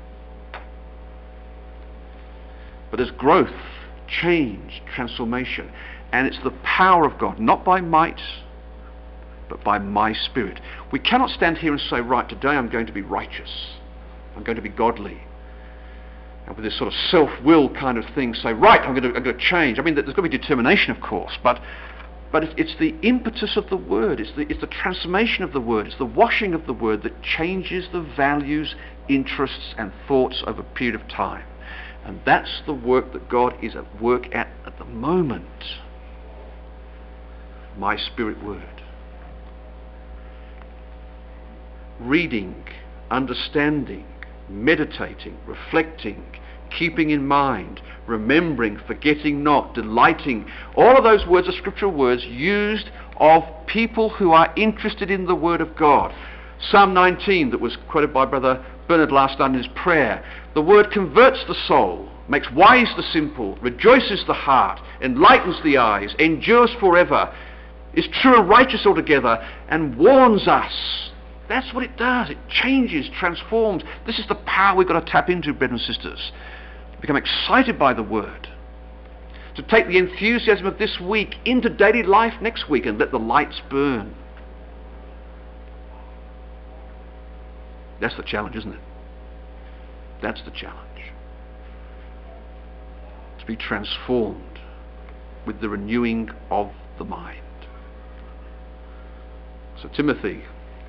But there's growth, change, transformation. And it's the power of God, not by might, but by my Spirit. We cannot stand here and say, right, today I'm going to be righteous. I'm going to be godly. And with this sort of self-will kind of thing, say, right, I'm going to, I'm going to change. I mean, there's got to be determination, of course, but but it's, it's the impetus of the Word. It's the, it's the transformation of the Word. It's the washing of the Word that changes the values, interests, and thoughts over a period of time. And that's the work that God is at work at at the moment. My Spirit Word. Reading, understanding, meditating, reflecting, keeping in mind, remembering, forgetting not, delighting, all of those words are scriptural words used of people who are interested in the Word of God. Psalm nineteen, that was quoted by Brother Bernard last night in his prayer. The Word converts the soul, makes wise the simple, rejoices the heart, enlightens the eyes, endures forever, is true and righteous altogether, and warns us. That's what it does. It changes, transforms. This is the power we've got to tap into, brothers and sisters. To become excited by the Word. To take the enthusiasm of this week into daily life next week and let the lights burn. That's the challenge, isn't it? That's the challenge. To be transformed with the renewing of the mind. So Timothy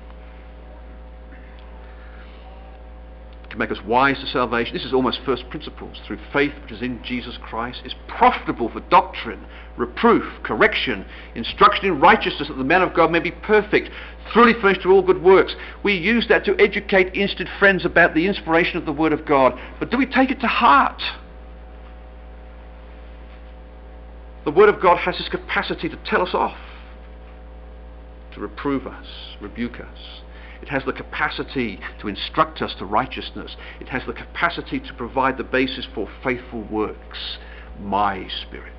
can make us wise to salvation. This is almost first principles. Through faith which is in Jesus Christ, is profitable for doctrine, reproof, correction, instruction in righteousness, that the man of God may be perfect, thoroughly furnished to all good works. We use that to educate interested friends about the inspiration of the Word of God. But do we take it to heart? The Word of God has this capacity to tell us off, to reprove us, rebuke us. It has the capacity to instruct us to righteousness. It has the capacity to provide the basis for faithful works. My Spirit.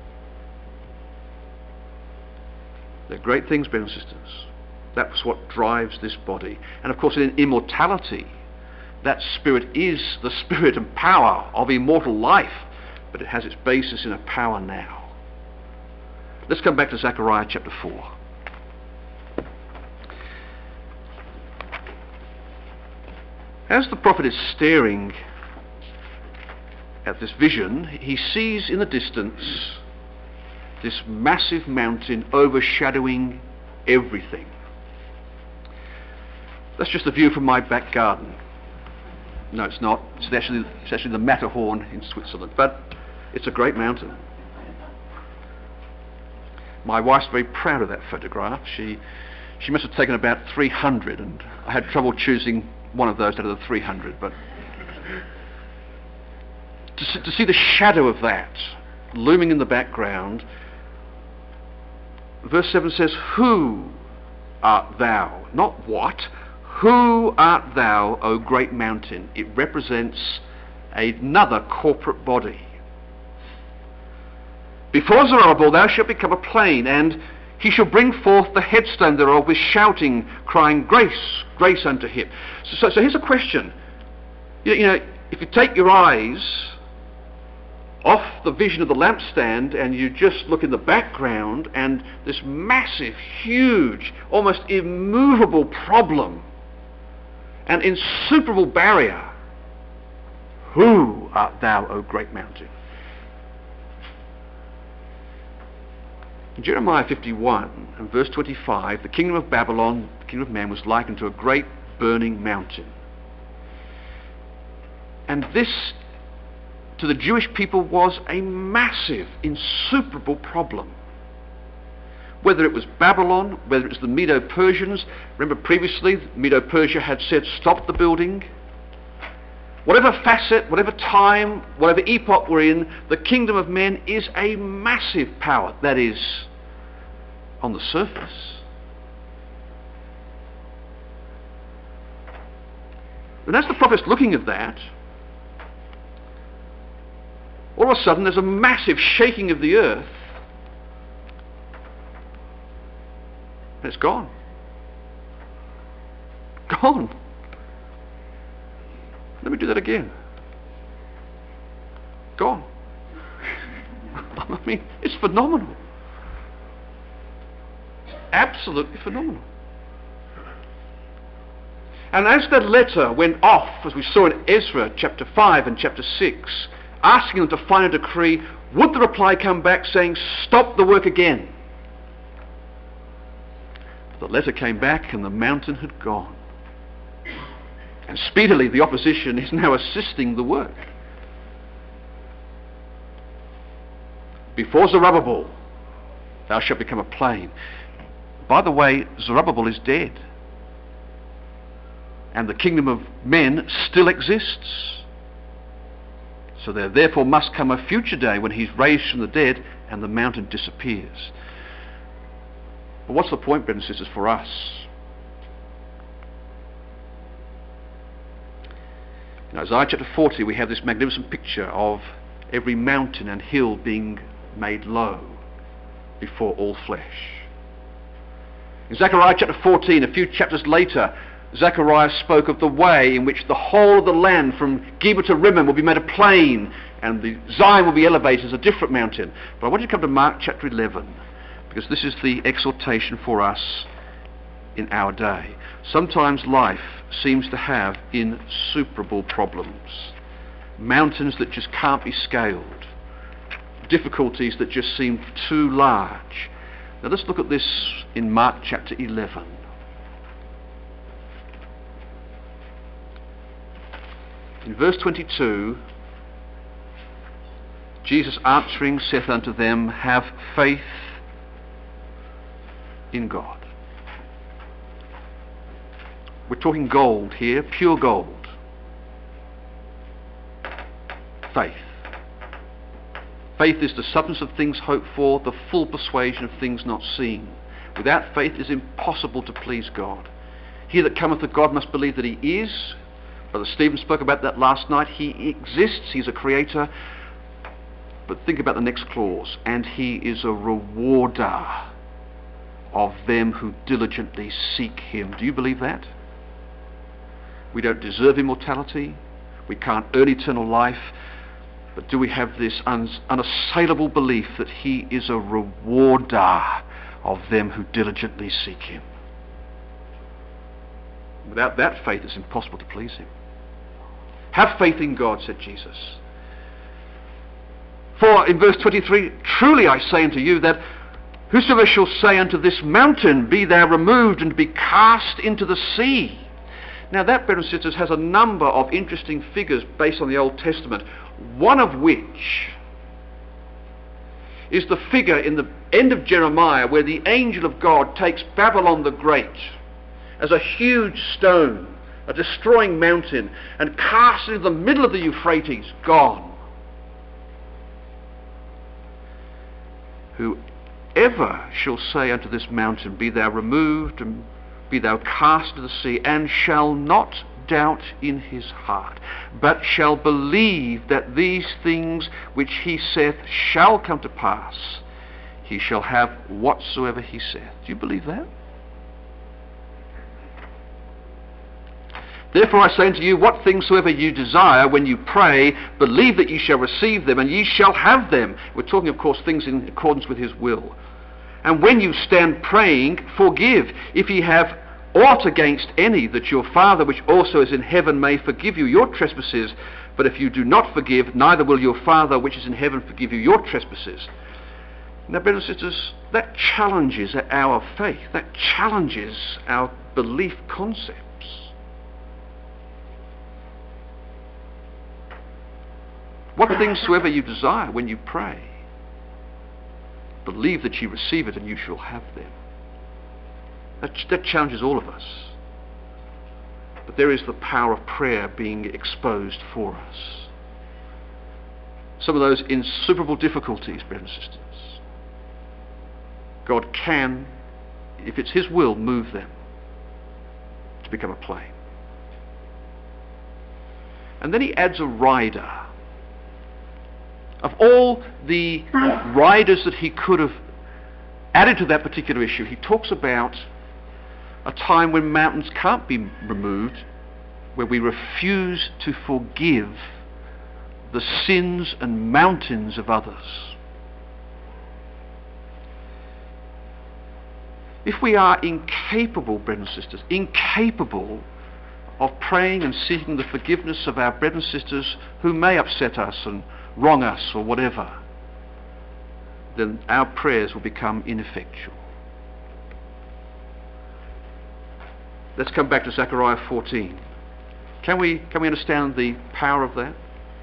They're great things, brothers and sisters. That's what drives this body. And of course, in immortality, that Spirit is the spirit and power of immortal life, but it has its basis in a power now. Let's come back to Zechariah chapter four. As the prophet is staring at this vision, he sees in the distance this massive mountain overshadowing everything. That's just a view from my back garden. No, it's not. It's actually, it's actually the Matterhorn in Switzerland, but it's a great mountain. My wife's very proud of that photograph. She, she must have taken about three hundred, and I had trouble choosing one of those out of the three hundred, but to see, to see the shadow of that looming in the background, verse seven says, who art thou? Not what. Who art thou, O great mountain? It represents another corporate body. Before Zerubbabel thou shalt become a plain, and he shall bring forth the headstone thereof with shouting, crying, grace, grace unto him. So, so, so here's a question. You, you know, if you take your eyes off the vision of the lampstand and you just look in the background and this massive, huge, almost immovable problem, an insuperable barrier, who art thou, O great mountain? In Jeremiah fifty-one and verse twenty-five, the kingdom of Babylon, the kingdom of man, was likened to a great burning mountain. And this to the Jewish people was a massive, insuperable problem. Whether it was Babylon, whether it was the Medo-Persians. Remember previously, Medo-Persia had said, stop the building. Whatever facet, whatever time, whatever epoch we're in, the kingdom of men is a massive power. That is, on the surface. And as the prophet's looking at that, all of a sudden there's a massive shaking of the earth, and it's gone. Gone. Let me do that again. Gone. I mean, it's phenomenal. Absolutely phenomenal. And as that letter went off, as we saw in Ezra chapter five and chapter six, asking them to find a decree, would the reply come back saying, stop the work again? The letter came back and the mountain had gone. And speedily the opposition is now assisting the work. Before Zerubbabel, thou shalt become a plain. By the way, Zerubbabel is dead. And the kingdom of men still exists. So there therefore must come a future day when he's raised from the dead and the mountain disappears. But what's the point, brothers and sisters, for us? In Isaiah chapter forty, we have this magnificent picture of every mountain and hill being made low before all flesh. In Zechariah chapter fourteen, a few chapters later, Zechariah spoke of the way in which the whole of the land from Geba to Rimmon will be made a plain, and the Zion will be elevated as a different mountain. But I want you to come to Mark chapter eleven, because this is the exhortation for us in our day. Sometimes life seems to have insuperable problems, mountains that just can't be scaled, difficulties that just seem too large. Now let's look at this in Mark chapter eleven. In verse twenty-two, Jesus answering saith unto them, have faith in God. We're talking gold here, pure gold. Faith. Faith is the substance of things hoped for, the full persuasion of things not seen. Without faith it is impossible to please God. He that cometh to God must believe that he is. Brother Stephen spoke about that last night. He exists, he's a creator. But think about the next clause. And he is a rewarder of them who diligently seek him. Do you believe that? We don't deserve immortality. We can't earn eternal life. But do we have this un- unassailable belief that he is a rewarder of them who diligently seek him? Without that faith, it's impossible to please him. Have faith in God, said Jesus. For in verse twenty-three, truly I say unto you that whosoever shall say unto this mountain, be thou removed and be cast into the sea. Now that, brothers and sisters, has a number of interesting figures based on the Old Testament, one of which is the figure in the end of Jeremiah where the angel of God takes Babylon the Great as a huge stone, a destroying mountain, and casts it into the middle of the Euphrates, gone. Whoever shall say unto this mountain, be thou removed and be thou cast into the sea, and shall not doubt in his heart, but shall believe that these things which he saith shall come to pass, he shall have whatsoever he saith. Do you believe that? Therefore I say unto you, what things soever you desire when you pray, believe that ye shall receive them, and ye shall have them. We're talking, of course, things in accordance with his will. And when you stand praying, forgive, if ye have aught against any, that your Father which also is in heaven may forgive you your trespasses. But if you do not forgive, neither will your Father which is in heaven forgive you your trespasses. Now, brothers and sisters, that challenges our faith. That challenges our belief concepts. What things soever you desire when you pray, believe that you receive it and you shall have them. That, that challenges all of us. But there is the power of prayer being exposed for us. Some of those insuperable difficulties, brothers and sisters, God can, if it's His will, move them to become a plain. And then He adds a rider. Of all the riders that He could have added to that particular issue, He talks about a time when mountains can't be removed, where we refuse to forgive the sins and mountains of others. If we are incapable, brothers and sisters, incapable of praying and seeking the forgiveness of our brothers and sisters who may upset us and wrong us or whatever, then our prayers will become ineffectual. Let's come back to Zechariah fourteen. Can we, can we understand the power of that?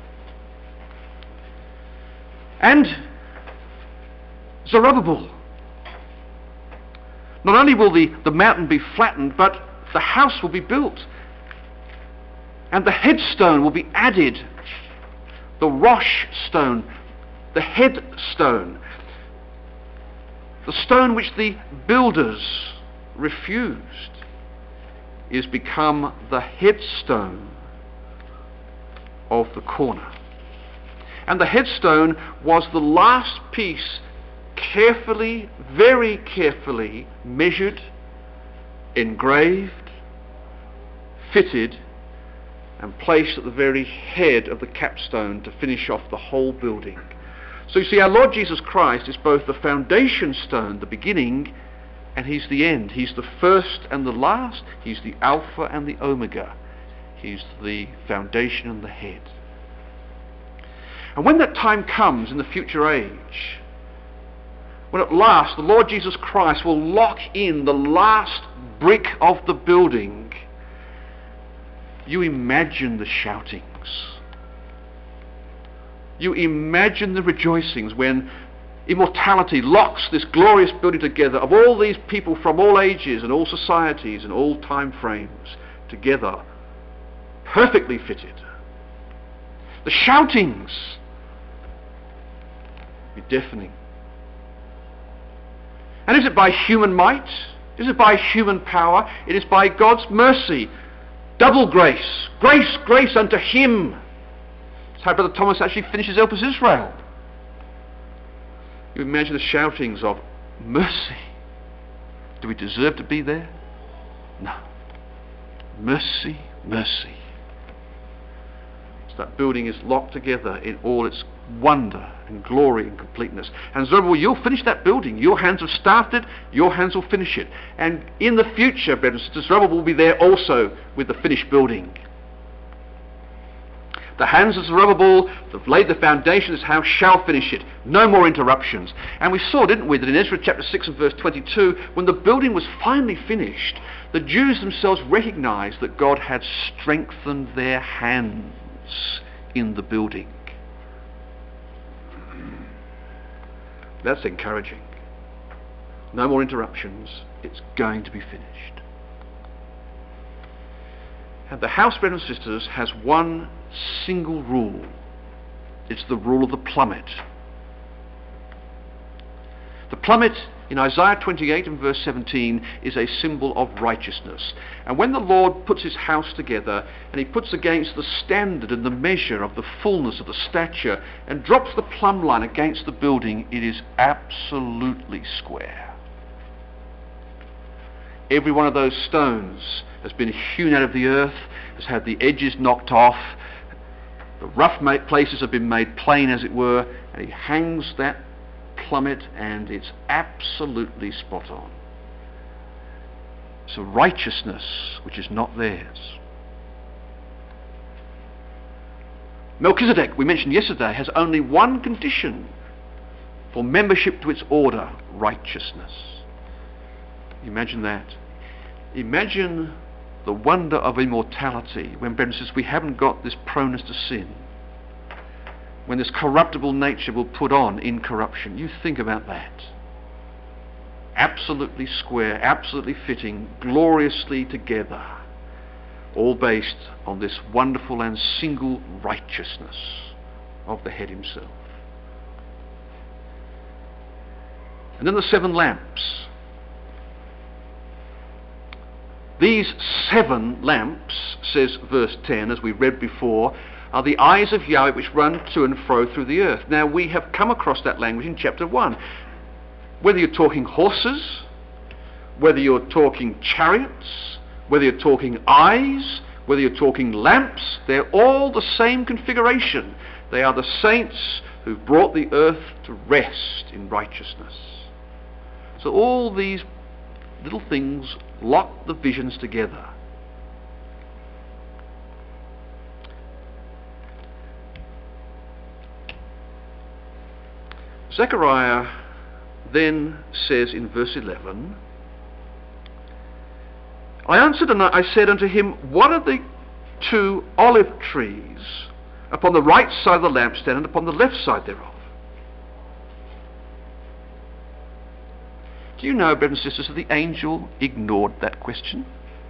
And Zerubbabel. Not only will the, the mountain be flattened, but the house will be built. And the headstone will be added. The rosh stone, the headstone, the stone which the builders refused, is become the headstone of the corner. And the headstone was the last piece carefully, very carefully measured, engraved, fitted, and placed at the very head of the capstone to finish off the whole building. So you see, our Lord Jesus Christ is both the foundation stone, the beginning, and He's the end. He's the first and the last. He's the Alpha and the Omega. He's the foundation and the head. And when that time comes in the future age, when at last the Lord Jesus Christ will lock in the last brick of the building, you imagine the shoutings. You imagine the rejoicings when immortality locks this glorious building together of all these people from all ages and all societies and all time frames together, perfectly fitted. The shoutings will be deafening. And is it by human might? Is it by human power? It is by God's mercy. Double grace. Grace, grace unto Him. That's how Brother Thomas actually finishes Elpis Israel. You imagine the shoutings of mercy. Do we deserve to be there? No. Mercy, mercy. So that building is locked together in all its wonder and glory and completeness. And Zerubbabel, you'll finish that building. Your hands have started, your hands will finish it. And in the future, brothers and sisters, Zerubbabel will be there also with the finished building. The hands of Zerubbabel have laid the foundation, this house shall finish it. No more interruptions. And we saw, didn't we, that in Ezra chapter six and verse twenty-two, when the building was finally finished, the Jews themselves recognized that God had strengthened their hands in the building. That's encouraging. No more interruptions. It's going to be finished. And the house, brothers and sisters, has one single rule. It's the rule of the plummet. The plummet in Isaiah twenty-eight and verse seventeen is a symbol of righteousness. And when the Lord puts His house together and He puts against the standard and the measure of the fullness of the stature and drops the plumb line against the building, it is absolutely square. Every one of those stones has been hewn out of the earth, has had the edges knocked off, the rough places have been made plain, as it were, and He hangs that plummet and it's absolutely spot on. It's a righteousness which is not theirs. Melchizedek, we mentioned yesterday, has only one condition for membership to its order: righteousness. Imagine that. Imagine the wonder of immortality when, brothers and sisters, we haven't got this proneness to sin. when this corruptible nature will put on incorruption. You think about that. Absolutely square, absolutely fitting, gloriously together, all based on this wonderful and single righteousness of the head himself. And then the seven lamps. These seven lamps, says verse ten, as we read before, are the eyes of Yahweh which run to and fro through the earth. Now, we have come across that language in chapter one. Whether you're talking horses, whether you're talking chariots, whether you're talking eyes, whether you're talking lamps, they're all the same configuration. They are the saints who brought the earth to rest in righteousness. So all these little things lock the visions together. Zechariah then says in verse eleven, I answered and I said unto him, what are the two olive trees upon the right side of the lampstand and upon the left side thereof? Do you know, brothers and sisters, that the angel ignored that question?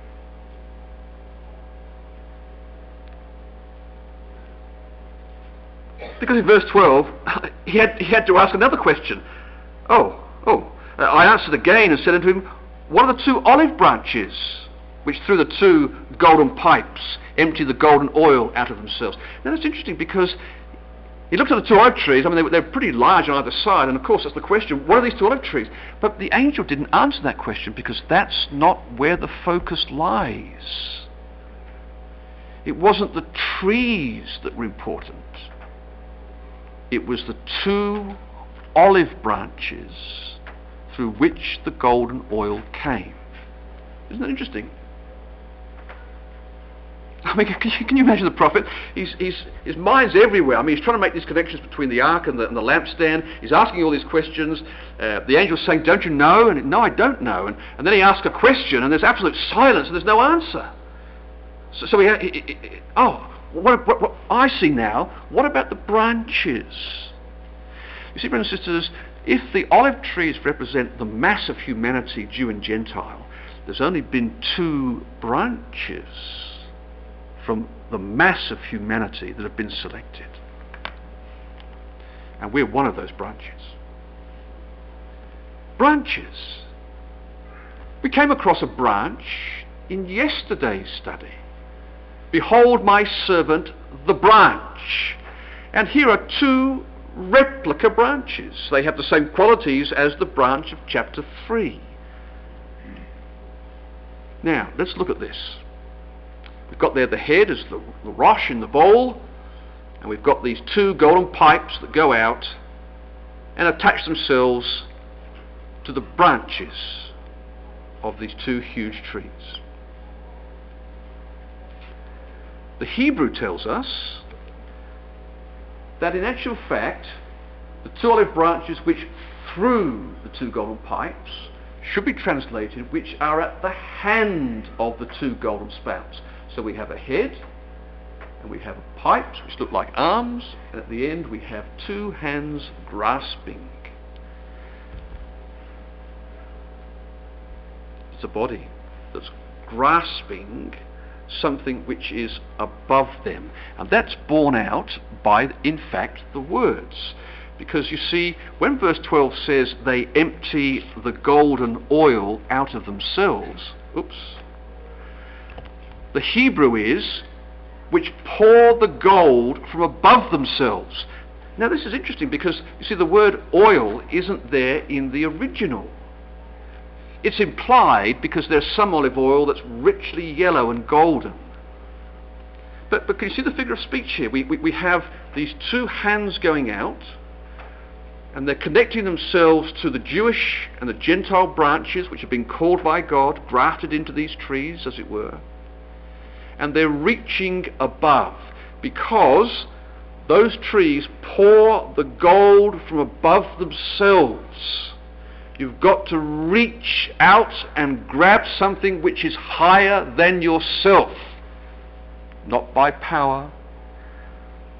Because in verse twelve, he had, he had to ask another question. Oh, oh, uh, I answered again and said unto him, what are the two olive branches which through the two golden pipes empty the golden oil out of themselves? Now that's interesting, because he looked at the two olive trees. I mean, they, they're pretty large on either side, and of course that's the question, what are these two olive trees? But the angel didn't answer that question, because that's not where the focus lies. It wasn't the trees that were important. It was the two olive branches through which the golden oil came. Isn't that interesting? I mean, can you, can you imagine the prophet? He's, he's, his mind's everywhere. I mean, he's trying to make these connections between the ark and the, and the lampstand. He's asking all these questions. Uh, the angel's saying, don't you know? And no, I don't know. And, and then he asks a question, and there's absolute silence, and there's no answer. So, so he, he, he, he oh, what, what, what I see now, what about the branches? You see, brothers and sisters, if the olive trees represent the mass of humanity, Jew and Gentile, there's only been two branches from the mass of humanity that have been selected. And we're one of those branches. Branches. We came across a branch in yesterday's study. Behold my servant, the branch. And here are two replica branches. They have the same qualities as the branch of chapter three. Now, let's look at this. We've got there the head as the, the rosh in the bowl, and we've got these two golden pipes that go out and attach themselves to the branches of these two huge trees. The Hebrew tells us that in actual fact the two olive branches which through the two golden pipes should be translated which are at the hand of the two golden spouts. So we have a head and we have pipes which look like arms, and at the end we have two hands grasping. It's a body that's grasping something which is above them, and that's borne out by, in fact, the words. Because you see, when verse twelve says they empty the golden oil out of themselves, oops, the Hebrew is which pour the gold from above themselves. Now this is interesting, because you see the word oil isn't there in the original. It's implied because there's some olive oil that's richly yellow and golden. But, but can you see the figure of speech here? We, we, we have these two hands going out, and they're connecting themselves to the Jewish and the Gentile branches which have been called by God, grafted into these trees, as it were. And they're reaching above, because those trees pour the gold from above themselves. You've got to reach out and grab something which is higher than yourself. Not by power,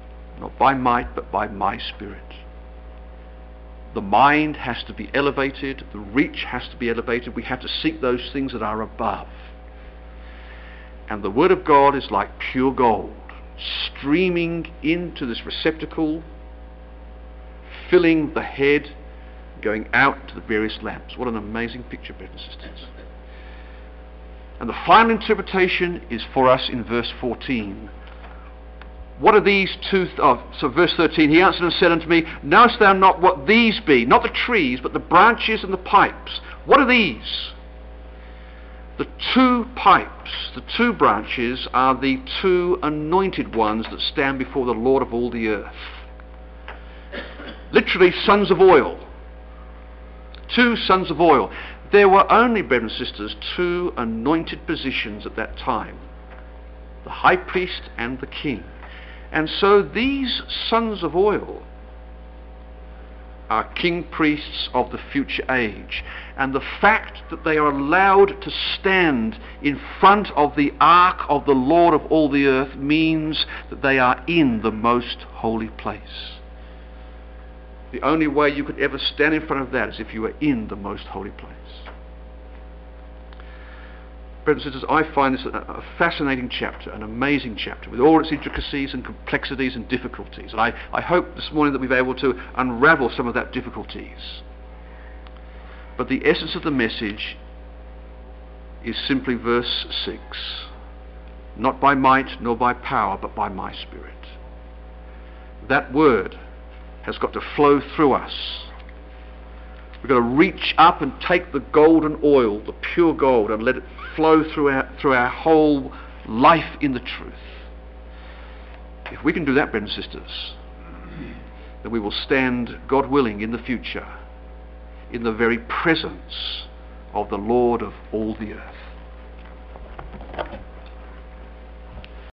not by might, but by my Spirit. The mind has to be elevated, the reach has to be elevated. We have to seek those things that are above. And the Word of God is like pure gold, streaming into this receptacle, filling the head, going out to the various lamps. What an amazing picture, brothers and sisters. And the final interpretation is for us in verse fourteen. What are these two, th- oh, so verse thirteen, he answered and said unto me, knowest thou not what these be? Not the trees, but the branches and the pipes. What are these? The two pipes, the two branches, are the two anointed ones that stand before the Lord of all the earth. Literally, sons of oil. Two sons of oil. There were only, brothers and sisters, two anointed positions at that time. The high priest and the king. And so these sons of oil are king priests of the future age. And the fact that they are allowed to stand in front of the ark of the Lord of all the earth means that they are in the most holy place. The only way you could ever stand in front of that is if you were in the most holy place. Brothers and sisters, I find this a, a fascinating chapter, an amazing chapter, with all its intricacies and complexities and difficulties. And I, I hope this morning that we'll be able to unravel some of that difficulties. But the essence of the message is simply verse six. Not by might nor by power, but by my Spirit. That word has got to flow through us. We've got to reach up and take the golden oil, the pure gold, and let it flow through our, through our whole life in the truth. If we can do that, brothers and sisters, then we will stand, God willing, in the future, in the very presence of the Lord of all the earth.